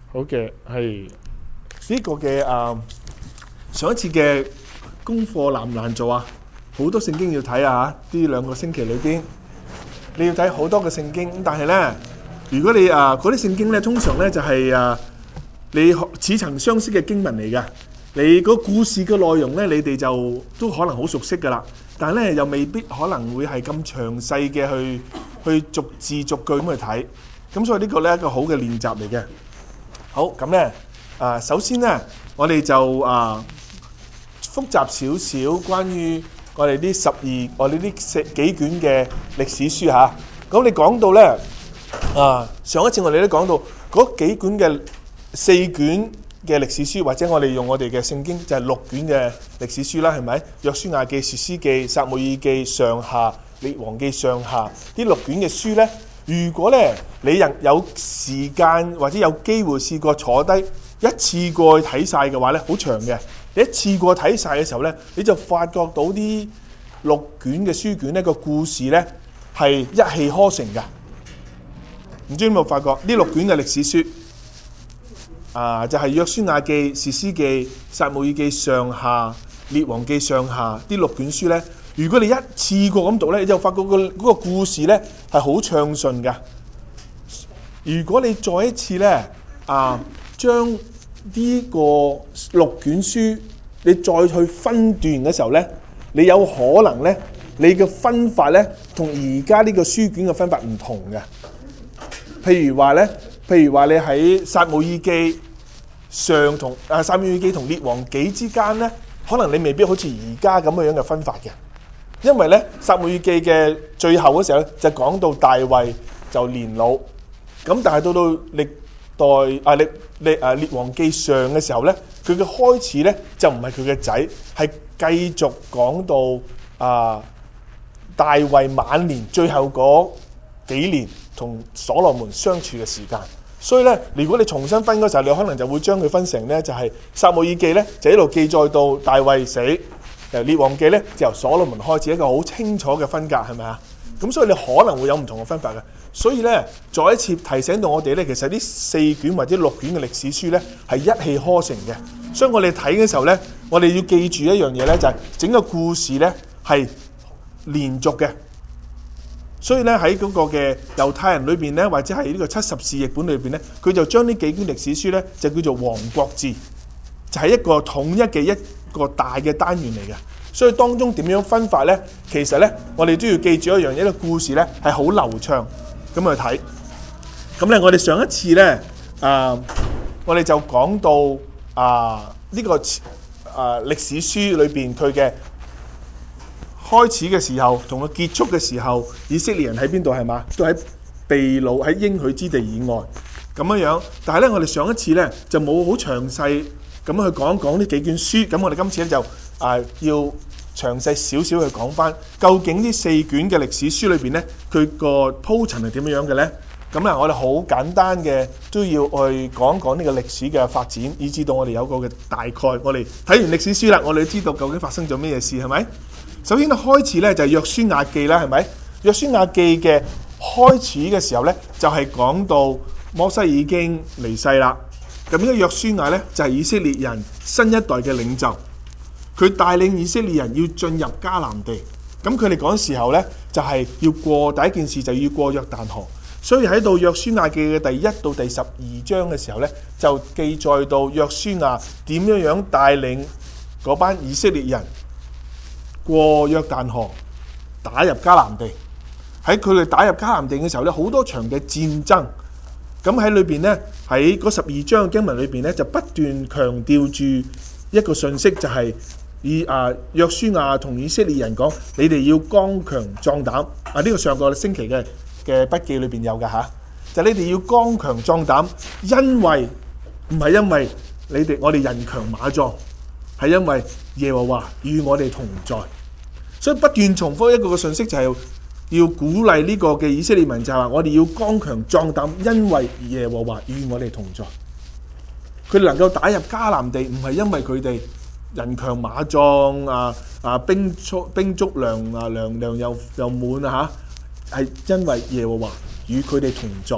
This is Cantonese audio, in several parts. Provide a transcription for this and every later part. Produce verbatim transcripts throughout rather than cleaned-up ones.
好嘅，係呢個嘅啊上一次嘅功課難唔難做啊？好多聖經要睇啊！呢兩個星期裏邊，你要睇好多嘅聖經。但係咧，如果你啊嗰啲聖經咧，通常咧就係啊你似曾相識嘅經文嚟嘅。你個故事嘅內容咧，你哋就都可能好熟悉㗎啦。但係咧，又未必可能會係咁詳細嘅去去逐字逐句咁去睇。咁所以呢個咧一個好嘅練習嚟嘅。好，咁咧啊，首先咧，我哋就啊複雜少少關於我哋呢十二我哋呢四幾卷嘅歷史書嚇。咁你講到咧啊，上一次我哋都講到嗰幾卷嘅四卷嘅歷史書，或者我哋用我哋嘅聖經就係六卷嘅歷史書啦，係咪？約書亞記、士師記、撒母耳記、上下、列王記上下呢六卷嘅書咧，如果咧你人有時間或者有機會試過坐低一次過去睇晒嘅話咧，好長嘅。你一次過睇晒嘅時候咧，你就發覺到啲六卷嘅書卷呢個故事咧係一氣呵成嘅。唔知你有冇發覺呢六卷嘅歷史書啊，就係約書亞記、士師記、撒母耳記上下、列王記上下啲六卷書咧，如果你一次過咁讀咧，你就發覺個嗰個故事咧係好暢順嘅。如果你再一次咧啊，將呢個六卷書你再去分段嘅時候咧，你有可能咧你嘅分法咧同而家呢個書卷嘅分法唔同嘅。譬如話咧，譬如話你喺撒母耳記上同啊撒母耳記同列王記之間咧，可能你未必好似而家咁樣嘅分法嘅。因為咧撒母耳記嘅最後嗰時候咧就講到大衛就年老，咁但係到到歷代啊列列啊列王記上嘅時候咧，佢嘅開始咧就唔係佢嘅仔，係繼續講到啊大衛晚年最後嗰幾年同所羅門相處嘅時間。所以咧，如果你重新分嗰時候，你可能就會將佢分成咧就係撒母耳記咧就一路記載到大衛死，誒列王記咧就由所羅門開始，一個好清楚嘅分隔，係咪啊？咁所以你可能會有唔同嘅分法嘅。所以咧，再一次提醒到我哋咧，其實呢四卷或者六卷嘅歷史書咧係一氣呵成嘅。所以我哋睇嘅時候咧，我哋要記住一樣嘢咧，就係整個故事咧係連續嘅。所以咧喺嗰個嘅猶太人裏邊咧，或者係呢個七十士譯本裏邊咧，佢就將呢幾卷歷史書咧就叫做王國志，就係一個統一嘅一個大嘅單元嚟嘅。所以當中點樣分法咧？其實咧，我哋都要記住一樣嘢，呢個故事咧係好流暢咁去睇。咁咧，我哋上一次咧啊，我哋就講到啊呢個啊歷史書裏邊佢嘅開始嘅時候同佢結束嘅時候，以色列人喺邊度係嘛？都喺被擄喺應許之地以外咁樣樣。但係咧，我哋上一次咧就冇好詳細咁樣去講一講呢幾卷書。咁我哋今次咧就啊要詳細少少去講翻，究竟呢四卷嘅歷史書裏邊咧，佢個鋪陳係點樣嘅咧？咁啊，我哋好簡單嘅都要去講一講呢個歷史嘅發展，以至到我哋有個嘅大概。我哋睇完歷史書啦，我哋知道究竟發生咗咩事係咪？首先咧，開始咧就係約書亞記啦，係咪？約書亞記嘅開始嘅時候咧，就係講到摩西已經離世啦。咁呢個約書亞咧就係以色列人新一代嘅領袖，佢帶領以色列人要進入迦南地。咁佢哋嗰時候咧就係要過第一件事就要過約旦河。所以喺到約書亞記嘅第一到第十二章嘅時候咧，就記載到約書亞點樣樣帶領嗰班以色列人過約旦河，打入迦南地。喺佢哋打入迦南地嘅時候咧，好多場嘅戰爭。咁喺裏邊咧，喺嗰十二章嘅經文裏邊咧，就不斷強調住一個信息，就係以啊約書亞同以色列人講：你哋要剛強壯膽。啊，呢、這個上個星期嘅嘅筆記裏邊有嘅嚇，就係、你哋要剛強壯膽，因為唔係因為你哋我哋人強馬壯，係因為耶和華與我哋同在。所以不斷重複一個嘅信息，就係要鼓勵呢個嘅以色列民，就係話我哋要剛強壯膽，因為耶和華與我哋同在。佢哋能夠打入迦南地，唔係因為佢哋人強馬壯啊啊兵足兵足糧啊糧糧又又滿啊嚇，係因為耶和華與佢哋同在。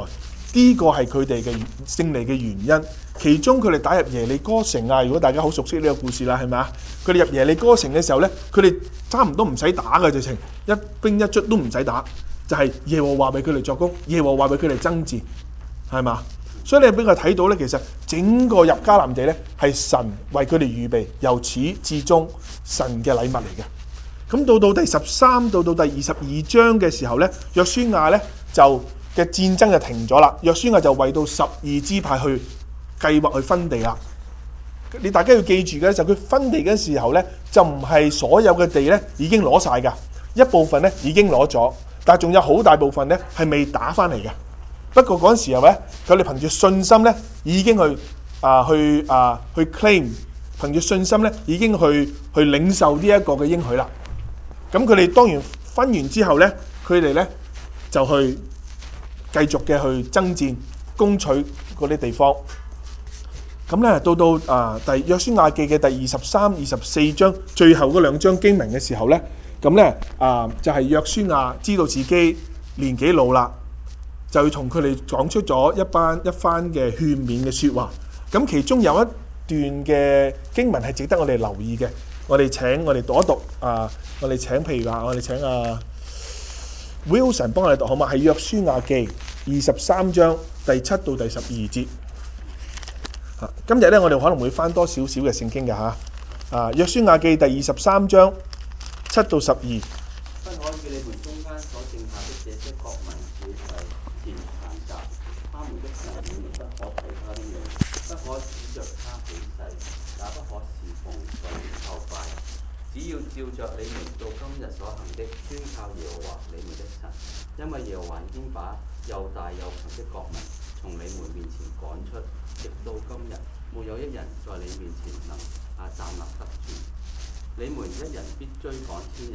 呢個係佢哋嘅勝利嘅原因。其中佢哋打入耶利哥城啊，如果大家好熟悉呢個故事啦，係咪啊？佢哋入耶利哥城嘅時候咧，佢哋差唔多唔使打嘅，直情一兵一卒都唔使打，就係、是、耶和華為佢哋作工，耶和華為佢哋爭戰，係嘛？所以你俾佢睇到咧，其實整個入迦南地咧係神為佢哋預備，由始至終神嘅禮物嚟嘅。咁到到第十三到到第二十二章嘅時候咧，約書亞咧就嘅戰爭就停咗啦。約書亞就為到十二支派去計劃去分地啦。你大家要記住嘅就係佢分地嘅時候咧，就唔係所有嘅地咧已經攞晒㗎，一部分咧已經攞咗，但係仲有好大部分咧係未打翻嚟嘅。不過嗰陣時候咧，佢哋憑住信心咧已經去啊去啊去 claim， 憑住信心咧已經去去領受呢一個嘅應許啦。咁佢哋當然分完之後咧，佢哋咧就去繼續嘅去爭戰，攻取嗰啲地方。咁咧到到啊第約書亞記嘅第二十三、二十四章最後嗰兩章經文嘅時候咧，咁咧啊就係約書亞知道自己年紀老啦，就要同佢哋講出咗一班一番嘅勸勉嘅説話。咁其中有一段嘅經文係值得我哋留意嘅，我哋請我哋讀一讀啊！我哋請譬如話，我哋請啊 Wilson 幫我哋讀好嘛？係約書亞記二十三章第七到第十二節。啊，今日咧我哋可能會翻多少少嘅聖經嘅嚇。啊，約書亞記第二十三章七到十二。 不可與你們中間所剩下的這些國民小弟前閒雜，他們的神你們不可提他的名，不可指着他起誓，也不可侍奉在後拜。只要照着你們到今日所行的，專靠耶和華你們的神，因為耶和華已經把又大又強的國民從你們面前趕出，直到今日，沒有一人在你面前能啊站立得住。你們一人必追趕千人。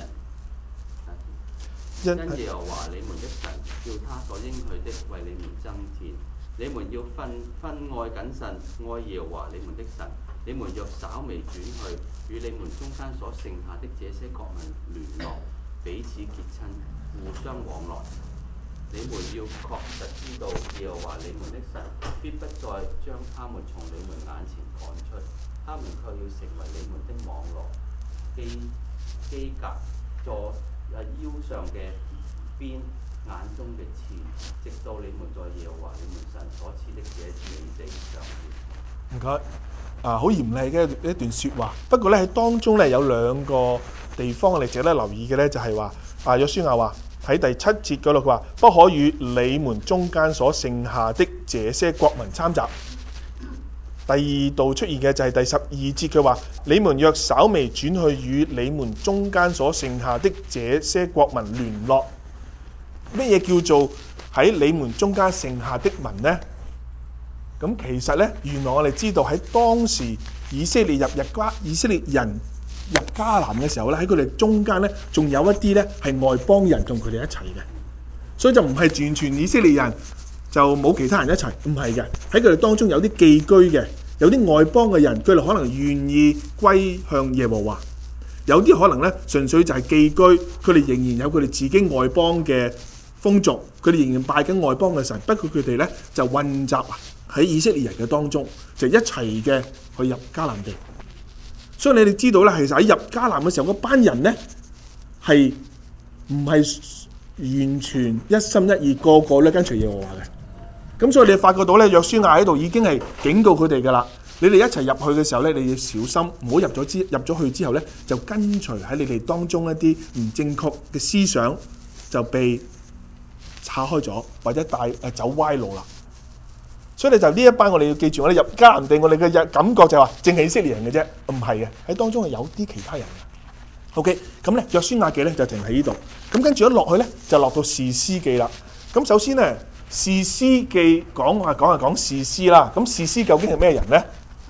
因耶和華你們的神叫他所應許的為你們爭戰，你們要分分愛謹慎，愛耶和華你們的神。你們若稍微轉去，與你們中間所剩下的這些國民聯絡，彼此結親，互相往來，你們要確實知道耶和華你們的神必不再將他們從你們眼前趕出，他們卻要成為你們的網羅、機機革、座腰上嘅鞭、眼中嘅刺，直到你們在耶和華你們神所賜的這美地上面。 唔該。啊，好嚴厲嘅一段説話。不過咧喺當中咧有兩個地方我哋值得留意嘅咧，就係話啊約書亞話喺第七節嗰度佢話不可與你們中間所剩下的這些國民參雜。第二度出現嘅就係第十二節佢話你們若稍微轉去與你們中間所剩下的這些國民聯絡。咩嘢叫做喺你們中間剩下的民呢？咁其實咧，原來我哋知道喺當時以色列入入迦以色列人入迦南嘅時候咧，喺佢哋中間咧，仲有一啲咧係外邦人同佢哋一齊嘅，所以就唔係完全以色列人就冇其他人一齊，唔係嘅。喺佢哋當中有啲寄居嘅，有啲外邦嘅人，佢哋可能願意歸向耶和華；有啲可能咧純粹就係寄居，佢哋仍然有佢哋自己外邦嘅風俗，佢哋仍然拜緊外邦嘅神，不過佢哋咧就混雜喺以色列人嘅當中，就一齊嘅去入迦南地。所以你哋知道咧，其實喺入迦南嘅時候，嗰班人咧係唔係完全一心一意個個咧跟隨耶和華嘅。咁所以你發覺到咧，約書亞喺度已經係警告佢哋㗎啦。你哋一齊入去嘅時候咧，你要小心，唔好入咗之入咗去之後咧，就跟隨喺你哋當中一啲唔正確嘅思想就被岔開咗，或者帶誒走歪路啦。所以你就呢一班我哋要記住，我哋入迦南地，我哋嘅感覺就係話淨係以色列人嘅啫，唔係嘅，喺當中係有啲其他人嘅。OK，咁咧約書亞記咧就停喺呢度，咁跟住一落去咧就落到士師記啦。咁首先咧士師記講話講係講士師啦，咁士師究竟係咩人咧？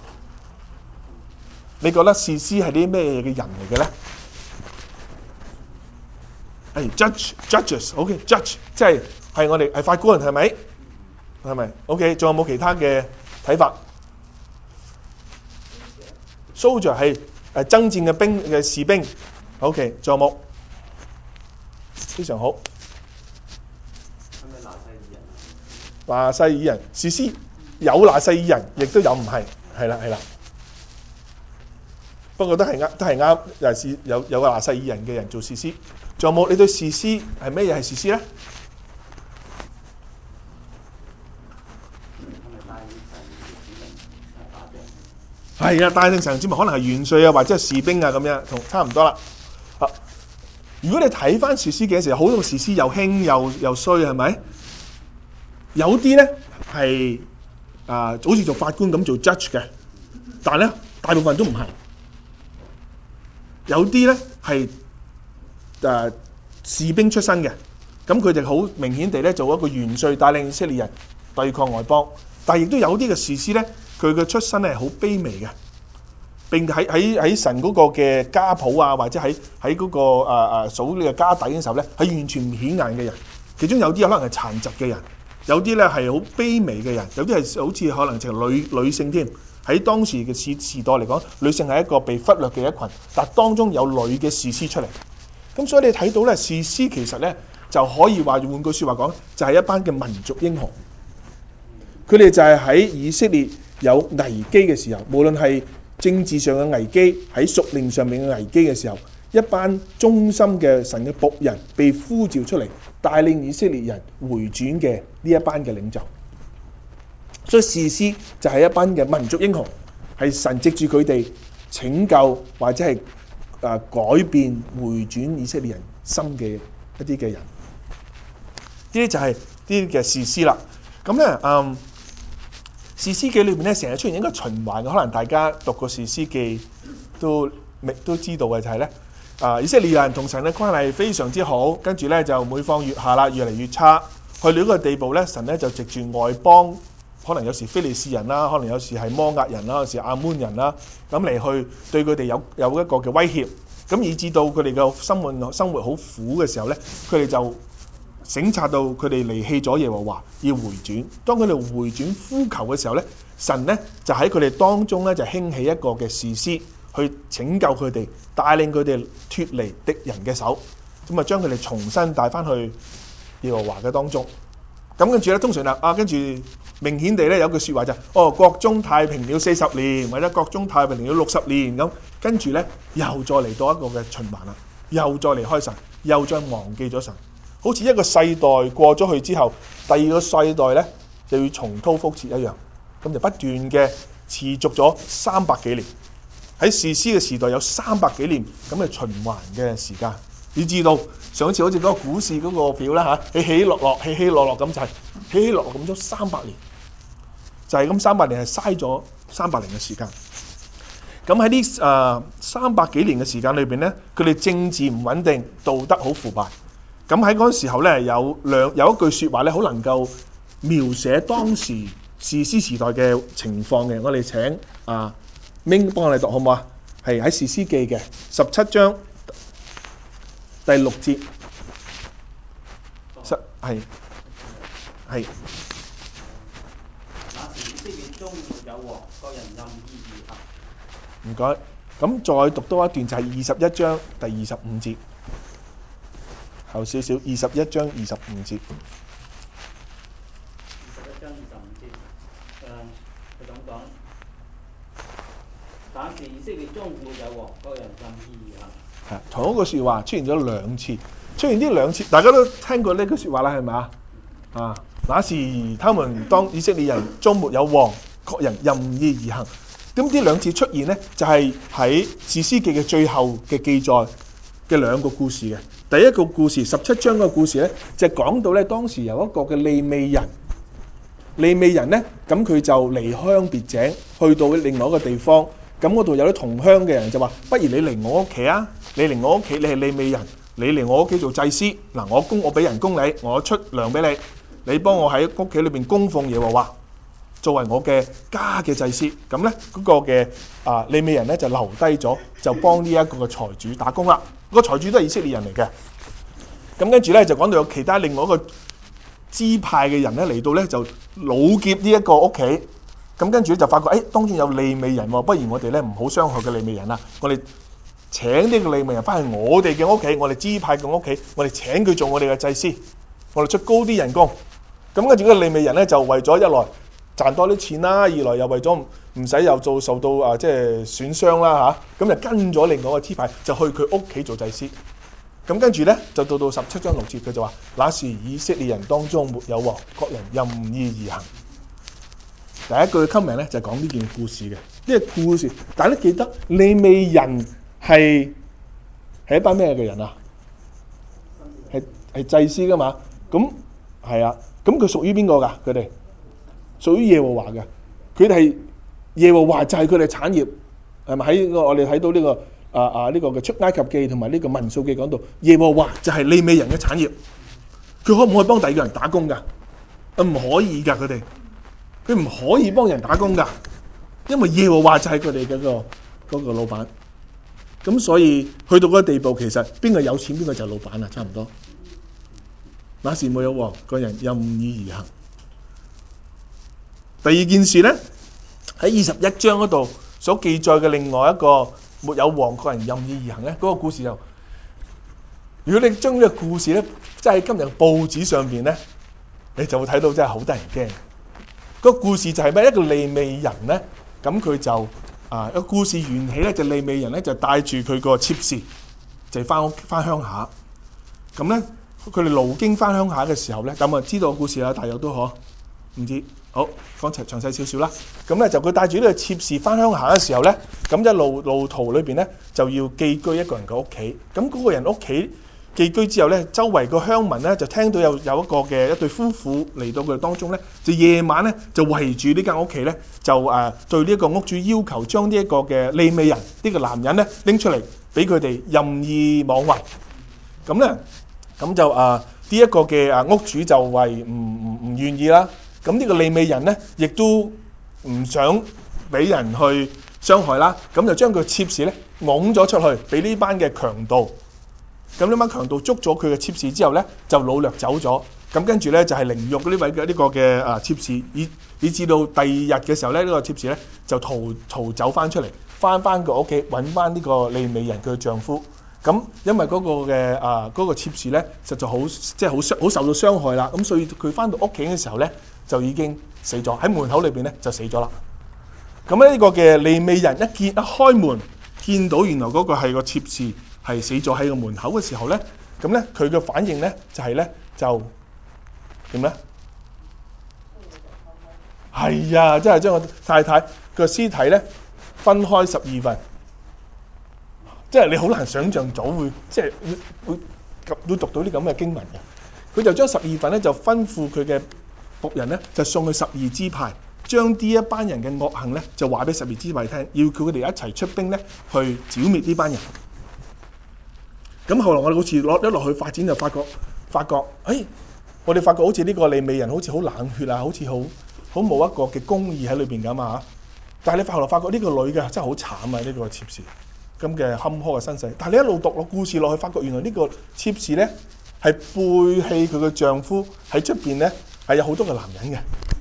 你覺得士師係啲咩嘅人嚟嘅咧？係 judge judges，OK judge 即係係我哋係法官係咪？係咪 ？OK， 仲有冇其他嘅睇法 ？Soldier 係誒爭戰嘅兵嘅士兵。OK， 仲有冇？非常好。 係咪拿細耳人啊？ 拿細耳人，士師有拿細耳人，亦都有唔係，係啦係啦。不過都係啱，都係啱，又係有有個拿細耳人嘅人做士師。仲有冇？你對士師係咩嘢係士師咧？係啊，帶領神子民可能係元帥啊，或者係士兵啊咁樣，同差唔多啦。啊，如果你睇翻士師記嘅時候，好多士師又興又又衰，係咪？有啲咧係啊，好似做法官咁做 judge 嘅，但係咧大部分都唔係。有啲咧係誒士兵出身嘅，咁佢哋好明顯地咧做一個元帥，帶領以色列人對抗外邦。但係亦都有啲嘅士師咧，佢嘅出身係好卑微嘅，並喺喺喺神嗰個嘅家譜啊，或者喺喺嗰個誒誒數呢個家底嘅時候咧，係完全唔顯眼嘅人。其中有啲可能係殘疾嘅人，有啲咧係好卑微嘅人，有啲係好似可能就係女女性添。喺當時嘅時時代嚟講，女性係一個被忽略嘅一群，但當中有女嘅士師出嚟。咁所以你睇到咧，士師其實咧就可以話換句説話講，就係一班嘅民族英雄。佢哋就係喺以色列有危機嘅時候，無論係政治上嘅危機，喺屬靈上面嘅危機嘅時候，一班忠心嘅神嘅僕人被呼召出嚟，帶領以色列人回轉嘅呢一班嘅領袖。所以士師就係一班嘅民族英雄，係神藉住佢哋拯救或者係啊改變回轉以色列人心嘅一啲嘅人。呢啲就係呢啲嘅士師啦。咁咧，嗯，士師記裏邊咧成日出現一個循環嘅，可能大家讀過士師記都都知道嘅就係咧，啊以色列人同神嘅關係非常之好，跟住咧就每況愈下啦，越嚟越差，去到呢個地步咧，神咧就藉住外邦。可能有時非利士人啦，可能有時係摩押人啦，有時亞捫人啦，咁嚟去對佢哋有有一個嘅威脅，咁以至到佢哋嘅生活生活好苦嘅時候咧，佢哋就省察到佢哋離棄咗耶和華，要回轉。當佢哋回轉呼求嘅時候咧，神咧就喺佢哋當中咧就興起一個嘅士師去拯救佢哋，帶領佢哋脫離敵人嘅手，咁啊將佢哋重新帶翻去耶和華嘅當中。咁跟住咧，通常啦，啊跟住明顯地咧有句説話就係、是，哦國中太平了四十年，或者國中太平了六十年咁，跟住咧又再嚟到一個嘅循環啦，又再離開神，又再忘記咗神，好似一個世代過咗去之後，第二個世代咧就要重蹈覆轍一樣，咁就不斷嘅持續咗三百幾年，喺士師嘅時代有三百幾年咁嘅循環嘅時間。你知道上次好似嗰個股市嗰個表啦嚇，起起落落，起起落落咁就係起起落落咁咗三百年，就係咁三百年係嘥咗三百年嘅時間。咁喺呢誒三百幾年嘅時間裏邊咧，佢哋政治唔穩定，道德好腐敗。咁喺嗰陣時候咧，有兩有一句説話咧，好能夠描寫當時士師時代嘅情況嘅。我哋請啊明幫我哋讀好唔好啊？係喺士師記嘅十七章。第六節，實係係。 那時以色列中沒有王，各人任意而行。 唔該，咁再讀多一段就係二十一章第二十五節，後少少，二十一章二十五節。 二十一章二十五節，誒佢咁講。那時以色列中沒有王，各人任意而行。 係同一個説話出現咗兩次，出現呢兩次，大家都聽過呢句説話啦，係咪啊？啊，那時他們當以色列人中沒有王，各人任意而行。咁呢兩次出現呢，就係喺士師記嘅最後嘅記載嘅兩個故事嘅。第一個故事十七章個故事呢，就係講到咧當時有一個嘅利未人，利未人呢，咁佢就離鄉別井，去到另外一個地方。咁嗰度有啲同鄉嘅人就話：不如你嚟我屋企啊！你嚟我屋企，你係利未人，你嚟我屋企做祭司。嗱，我供我俾人工你，我出糧俾你，你幫我喺屋企裏邊供奉耶和華，作為我嘅家嘅祭司。咁咧嗰個嘅啊利未人咧就留低咗，就幫呢一個嘅財主打工啦。個財主都係以色列人嚟嘅。咁跟住咧就講到有其他另外一個支派嘅人咧嚟到咧就擄劫呢一個屋企。咁跟住就發覺，誒、哎、當中有利未人喎，不如我哋咧唔好傷害嘅利未人啦，我哋請呢個利未人翻去我哋嘅屋企，我哋支派嘅屋企，我哋請佢做我哋嘅祭司，我哋出高啲人工， 咁跟住嗰個利未人咧就為咗一來賺多啲錢啦，二來又為咗唔使又做受到啊即係損傷啦嚇，咁、啊、就跟咗另外一個支派就去佢屋企做祭司。咁跟住咧就到到十七章六節，佢就話：那時以色列人當中沒有王，各人任意而行。第一句 comment 咧就係講呢件故事嘅，呢個故事，但係都記得利未人係係一班咩嘅人啊？係係祭司噶嘛？咁係啊，咁佢屬於邊個㗎？佢哋屬於耶和華嘅，佢哋係耶和華就係佢哋產業，係咪喺我哋睇到呢、這個啊啊呢、這個嘅出埃及記同埋呢個民數記講到耶和華就係利未人嘅產業，佢可唔可以幫第二個人打工㗎？啊唔可以㗎，佢哋。佢唔可以幫人打工㗎，因為耶和華就係佢哋嗰個嗰個老闆。咁所以去到嗰個地步，其實邊個有錢邊個就係老闆啦，差唔多。那時沒有王，個人任意而行。第二件事咧，喺二十一章嗰度所記載嘅另外一個沒有王，個人任意而行咧，嗰、那個故事就，如果你將呢個故事咧，即係喺今日報紙上邊咧，你就會睇到真係好得人驚。個故事就係咩？一個利未人咧，咁佢就啊，個故事緣起咧，就利未人咧就帶住佢個妾侍，就翻屋翻鄉下。咁咧，佢哋路經翻鄉下嘅時候咧，咁啊知道個故事啦，大約都可唔知。好，講詳詳細少少啦。咁咧就佢帶住呢個妾侍翻鄉下嘅時候咧，咁一路路途裏邊咧就要寄居一個人嘅屋企。咁嗰個人屋企寄居之後咧，周圍個鄉民咧就聽到有有一個嘅一對夫婦嚟到佢哋當中咧，就夜晚咧就圍住呢間屋企咧，就誒、呃、對呢一個屋主要求將呢一個嘅利未人呢、呢個男人咧拎出嚟俾佢哋任意妄為。咁咧咁就誒呢一個嘅誒屋主就為唔唔唔願意啦。咁呢個利未人咧亦都唔想俾人去傷害啦，咁就將佢妾侍咧拱咗出去俾呢班嘅強盜。咁呢班強盜捉咗佢嘅妾侍之後咧，就擄掠走咗。咁跟住咧就係凌辱呢位嘅呢個嘅啊妾侍，以以至到第二日嘅時候咧，呢、呢個妾侍咧就逃逃走翻出嚟，翻翻個屋企揾翻呢個利未人佢嘅丈夫。咁因為嗰個嘅啊嗰個妾侍咧，實在好即係好傷好受到傷害啦。咁所以佢翻到屋企嘅時候咧，就已經死咗喺門口裏邊咧就死咗啦。咁呢個嘅利未人一見一開門見到原來嗰個係個妾侍係死咗喺個門口嘅時候咧，咁咧佢嘅反應咧就係、是、咧就點咧？係啊，即係將個太太個屍體咧分開十二份，即係你好難想像到會即係會會會讀到啲咁嘅經文嘅。佢就將十二份咧就吩咐佢嘅僕人咧就送去十二支派，將呢一班人嘅惡行咧就話俾十二支派聽，要叫佢哋一齊出兵咧去剿滅呢班人。咁後來我哋好似落一落去發展就發覺，發覺，誒、哎，我哋發覺好似呢個利未人好似好冷血啊，好似好好冇一個嘅公義喺裏邊咁啊！但係你後來發覺呢個女嘅真係好慘啊！呢、這個妾侍咁嘅坎坷嘅身世，但係你一路讀落故事落去，發覺原來呢個妾侍咧係背棄佢嘅丈夫喺出邊咧係有好多個男人嘅。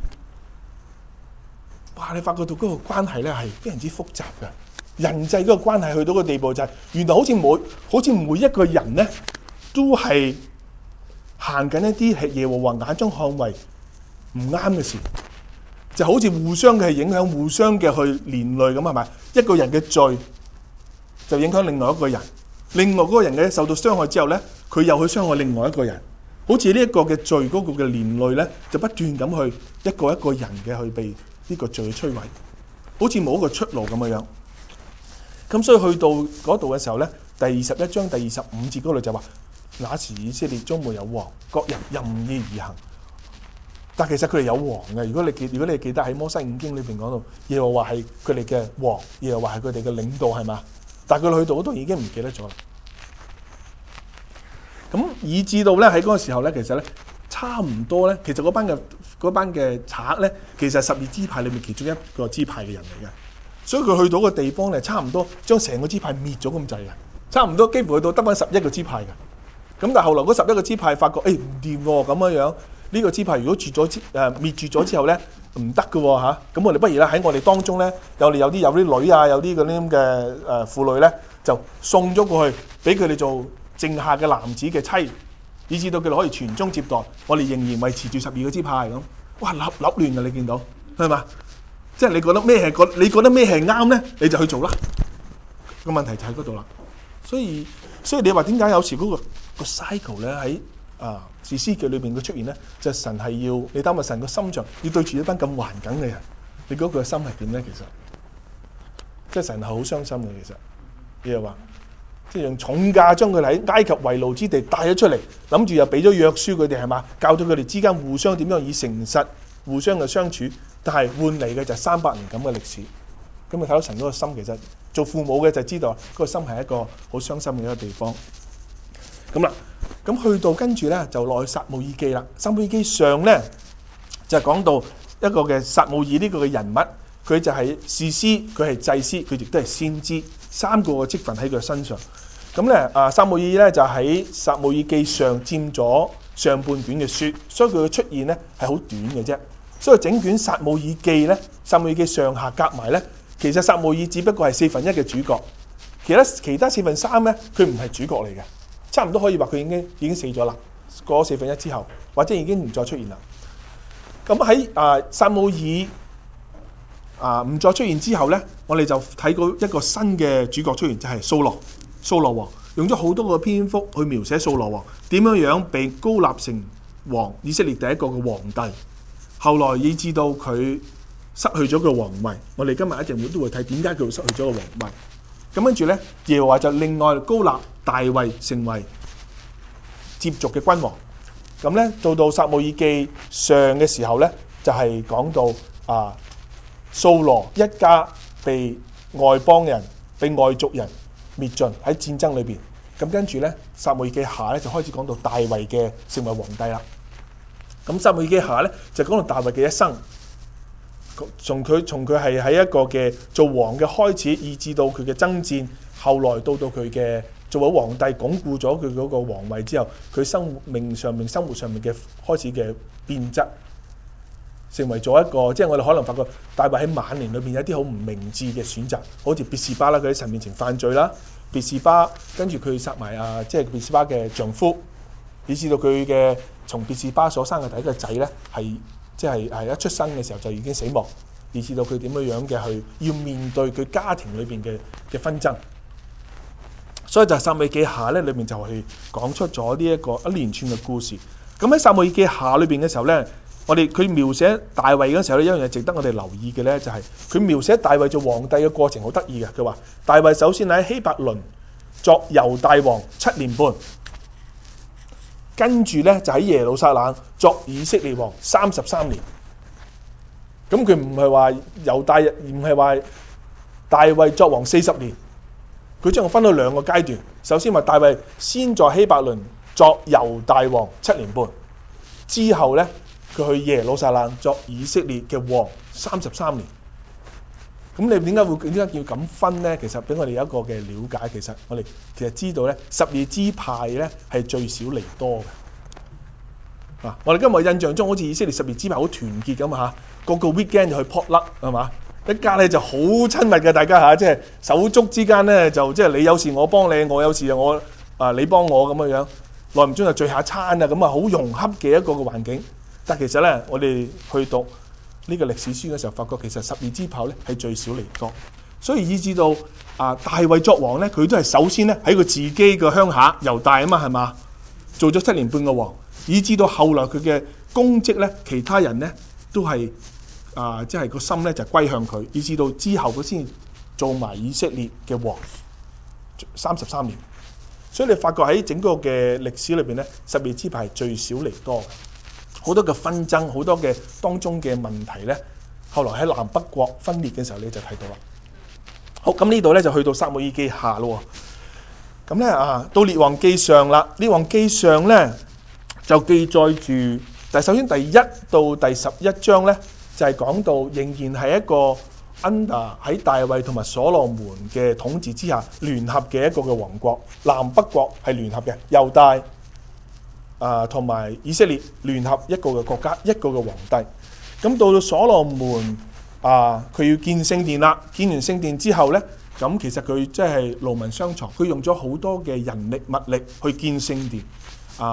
哇！你發覺到嗰個關係咧係非常之複雜嘅。人際嗰個關係去到個地步就係、是、原來好似每好似每一個人咧都係行緊一啲係耶和華眼中看為唔啱嘅事，就好似互相嘅影響，互相嘅去連累咁係咪？一個人嘅罪就影響另外一個人，另外嗰個人嘅受到傷害之後咧，佢又去傷害另外一個人，好似呢一個嘅罪嗰個嘅連累咧，就不斷咁去一個一個人嘅去被呢個罪摧毀，好似冇一個出路咁嘅樣。咁所以去到嗰度嘅時候咧，第二十一章第二十五節嗰度就話：那時以色列中沒有王，各人任意而行。但其實佢哋有王嘅。如果你記，如果你記得喺摩西五經裏邊講到，耶和華係佢哋嘅王，耶和華係佢哋嘅領導，係嘛？但係佢去到嗰度已經唔記得咗啦。咁以至到咧喺嗰個時候咧，其實咧差唔多咧，其實嗰班嘅嗰班嘅賊咧，其實係十二支派裏面其中一個支派嘅人嚟嘅。所以佢去到個地方咧，差唔多將成個支派滅咗咁滯嘅，差唔多幾乎去到得返十一個支派嘅。咁但係後來嗰十一個支派發覺，誒唔掂喎，咁樣樣呢、呢個支派如果絕咗之誒滅絕咗之後咧，唔得嘅喎嚇。咁我哋不如咧喺我哋當中咧，有我哋有啲有啲女啊，有啲嗰啲咁嘅誒婦女咧，就送咗過去俾佢哋做剩下嘅男子嘅妻， 以至到佢哋可以傳宗接代，我哋仍然維持住十二個支派咁。哇，立立亂㗎，你見到係嘛？即係你覺得咩係覺，你覺得咩係啱咧，你就去做啦。個問題就喺嗰度啦。所以所以你話點解有時嗰、嗰個、嗰個 cycle 咧喺啊士師記裏邊嘅出現咧，就係、神係要你擔下神個心腸，要對住一班咁頑梗嘅人，你覺得佢嘅心係點咧？其實即係神係好傷心嘅。其實你又話即係用重價將佢哋喺埃及為奴之地帶咗出嚟，諗住又俾咗約書佢哋係嘛，教到佢哋之間互相點樣以誠實互相嘅相處，但係換嚟嘅就係三百年咁嘅歷史。咁你睇到神嗰個心，其實做父母嘅就知道嗰個心係一個好傷心嘅一個地方。咁啦，咁去到跟住咧就落去撒母耳記啦。撒母耳記上咧就係講到一個嘅撒母耳呢個嘅人物，佢就係士師，佢係祭司，佢亦都係先知，三個嘅職分喺佢身上。咁咧啊，撒母耳咧就喺撒母耳記上佔咗上半卷嘅書，所以佢嘅出現咧係好短嘅啫。所以整卷撒母耳記咧，撒母耳記上下夾埋咧，其實撒母耳只不過係四分一嘅主角，其他其他四分三咧，佢唔係主角嚟嘅，差唔多可以話佢已經已經死咗啦。過咗四分一之後，或者已經唔再出現啦。咁喺啊撒母耳啊唔再出現之後咧，我哋就睇到一個新嘅主角出現，就係掃羅。掃羅王用咗好多個篇幅去描寫掃羅王點樣樣被膏立成王，以色列第一個嘅皇帝。後來以至到佢失去咗個皇位，我哋今日一陣會都會睇點解佢會失去咗個皇位。咁跟住咧，耶和華就另外膏立大衛成為接續嘅君王。咁咧到到撒母耳記上嘅時候咧，就係、是、講到啊掃羅一家被外邦人、被外族人滅盡喺戰爭裏邊。咁跟住咧，撒母耳記下咧就開始講到大衛嘅成為皇帝啦。咁撒母耳記下咧就講到大衛嘅一生，從佢從佢係喺一個嘅做王嘅開始，以至到佢嘅爭戰，後來到到佢嘅做咗皇帝，鞏固咗佢嗰個皇位之後，佢生命上面、生活上面嘅開始嘅變質，成為咗一個即係我哋可能發覺大衛喺晚年裏邊有啲好唔明智嘅選擇，好似別是巴啦，佢喺神面前犯罪啦，別是巴跟住佢殺埋啊，即係別是巴嘅丈夫。以至到佢嘅從別是巴所生嘅第一個仔咧，係即係係一出生嘅時候就已經死亡，以至到佢點樣樣嘅去要面對佢家庭裏邊嘅嘅紛爭。所以就係撒母耳記下咧，裏面就係講出咗呢一個一連串嘅故事。咁喺撒母耳記下裏邊嘅時候咧，我哋佢描寫大衛嗰時候咧，一樣嘢值得我哋留意嘅咧，就係佢描寫大衛做皇帝嘅過程好得意嘅。佢話大衛首先喺希伯倫作猶大王七年半。跟住咧就喺耶路撒冷作以色列王三十三年。咁佢唔係話猶大，唔係話大衛作王四十年，佢將佢分到兩個階段。首先話大衛先在希伯倫作猶大王七年半，之後咧佢去耶路撒冷作以色列嘅王三十三年。咁你點解會點解要咁分咧？其實俾我哋有一個嘅了解，其實我哋其實知道咧，十二支派咧係最少離多嘅。啊，我哋今日印象中好似以色列十二支派好團結咁啊，個個 weekend 就去 potluck 係嘛，一家咧就好親密嘅，大家嚇，即係手足之間咧就即係你有事我幫你，我有事我啊你幫我咁樣樣，耐唔中就聚下餐啊，咁啊好融洽嘅一個嘅環境。但其實咧，我哋去讀呢個歷史書嘅時候，發覺其實十二支派咧係最少離多，所以以至到啊大衛作王咧，佢都係首先咧喺佢自己嘅鄉下猶大啊嘛，係嘛，做咗七年半嘅王，以至到後來佢嘅功績咧，其他人咧都係啊即係個心咧就歸向佢，以至到之後佢先做埋以色列嘅王三十三年。所以你發覺喺整個嘅歷史裏邊咧，十二支派係最少離多嘅。好多嘅紛爭，好多嘅當中嘅問題咧，後來喺南北國分裂嘅時候你就睇到啦。好，咁呢度咧就去到撒母耳記下咯。咁咧啊，到列王記上啦。列王記上咧就記載住，但係首先第一到第十一章咧就係、是、講到仍然係一個 under 喺大衛同埋所羅門嘅統治之下聯合嘅一個嘅王國，南北國係聯合嘅，猶大啊，同埋以色列聯合一個嘅國家，一個嘅皇帝。咁到到所羅門啊，佢要建聖殿啦。建完聖殿之後咧，咁其實佢即係勞民傷財，佢用咗好多嘅人力物力去建聖殿啊。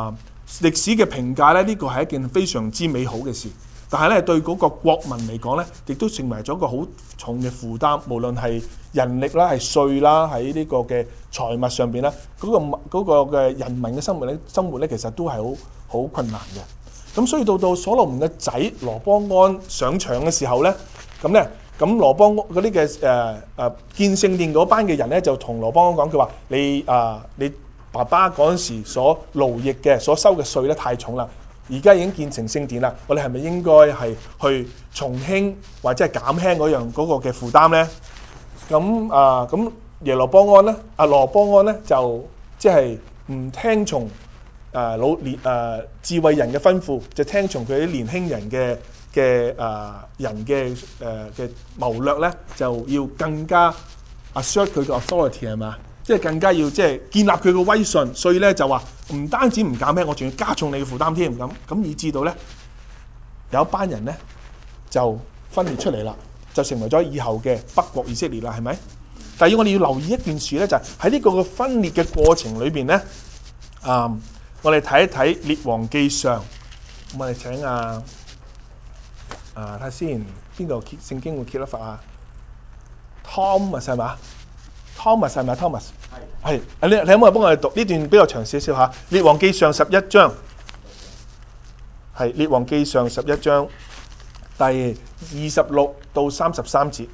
歷史嘅評價咧，呢個係一件非常之美好嘅事。但係咧，對嗰個國民嚟講咧，亦都成為咗一個好重嘅負擔。無論係人力啦、係稅啦、喺呢個嘅財物上邊咧，嗰、個嗰、個嘅人民嘅生活咧，生活咧其實都係好好困難嘅。咁所以到到所羅門嘅仔羅波安上場嘅時候咧，咁咧咁羅波安嗰啲嘅誒誒建聖殿嗰班嘅人咧，就同羅波安講，佢話你啊、呃、你爸爸嗰陣時所勞役嘅所收嘅稅咧太重啦。而家已經建成聖殿啦，我哋係咪應該係去從輕或者係減輕嗰樣嗰個嘅負擔咧？咁啊咁耶羅波安咧，阿羅波安咧就即係唔聽從誒、呃、老年誒、呃、智慧人嘅吩咐，就聽從佢啲年輕人嘅嘅誒人嘅誒嘅謀略咧，就要更加 assert 佢嘅 authority 係嘛？即係更加要即係建立佢嘅威信，所以咧就話唔單止唔減輕，我仲要加重你嘅負擔添。咁咁以至到咧有一班人咧就分裂出嚟啦，就成為咗以後嘅北國以色列啦，係咪？但係我哋要留意一件事咧，就係喺呢個嘅分裂嘅過程裏邊咧，啊、嗯，我哋睇一睇列王記上，咁我哋請啊啊睇下先，邊度聖經會揭得法啊 ？Thomas 係嘛 ？Thomas 係咪 Thomas？係，你你可唔可以幫我哋讀呢段比較長少少嚇？列王記上十一章，係列王記上十一章第二十六到三十三節。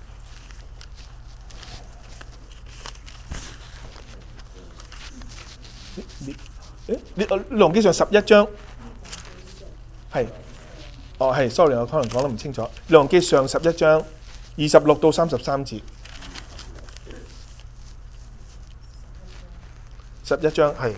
誒，列列王記上十一章，係，哦係 ，sorry 我可能講得唔清楚。列王記上十一章二十六到三十三節。十一章係。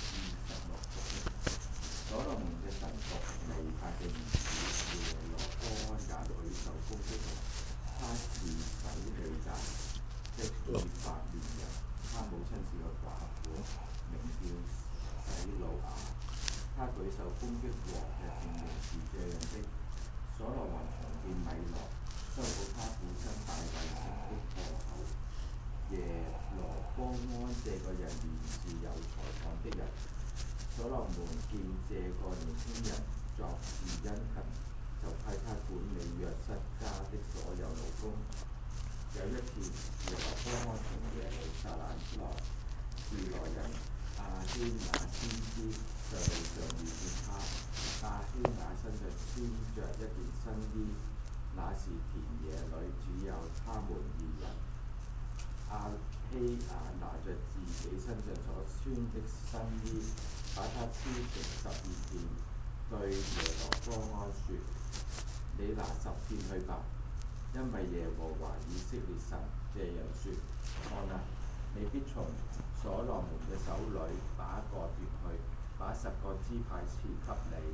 所羅門嘅臣僕尼伯嘅兒子耶羅波安也舉手攻擊我，他是洗利達的以法蓮人，他母親是個寡婦，名叫洗魯雅。他舉手攻擊王嘅姓名是這樣的：所羅門重建米羅，修補他父親大衛城的破口。耶羅波安這個人原是有才幹的人，所羅門見這個年輕人作事殷勤，就派他管理約瑟家的所有勞工。有一次，耶羅波安從耶路撒冷出來，示羅人亞希雅先知在路上遇見他，亞希雅身上穿着一件新衣，那時田野裏只有他們二人。亞希雅拿着自己身上所穿的新衣，把它撕成十二件，對耶羅波安說：你拿十件去吧，因為耶和華以色列神這樣說：看啊，你必從所羅門嘅手裏把一個奪去，把十個支派賜給你。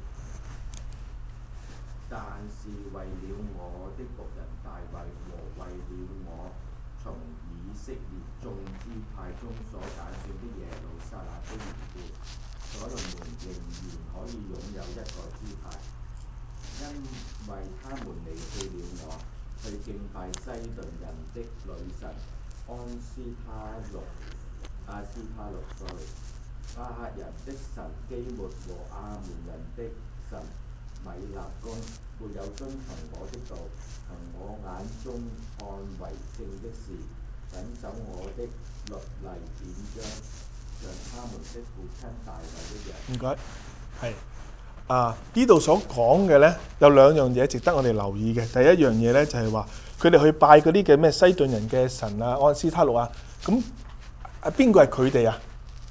但是為了我的僕人大衛和為了我從以色列眾支派中所揀選的耶路撒冷的緣故，所羅門仍然可以擁有一個支派，因為他們離棄了我，去敬拜西頓人的女神安斯他錄阿斯他錄 sorry 亞赫人的神基抹和亞門人的神米納公，沒有遵從我的道，行我眼中看為正的事，謹守我的律例典章，像他們的父親大衛一樣。 唔該，係啊，呢度所講嘅咧有兩樣嘢值得我哋留意嘅。第一樣嘢咧就係話佢哋去拜嗰啲嘅咩西頓人嘅神啊、安斯他錄啊，咁啊邊個係佢哋啊？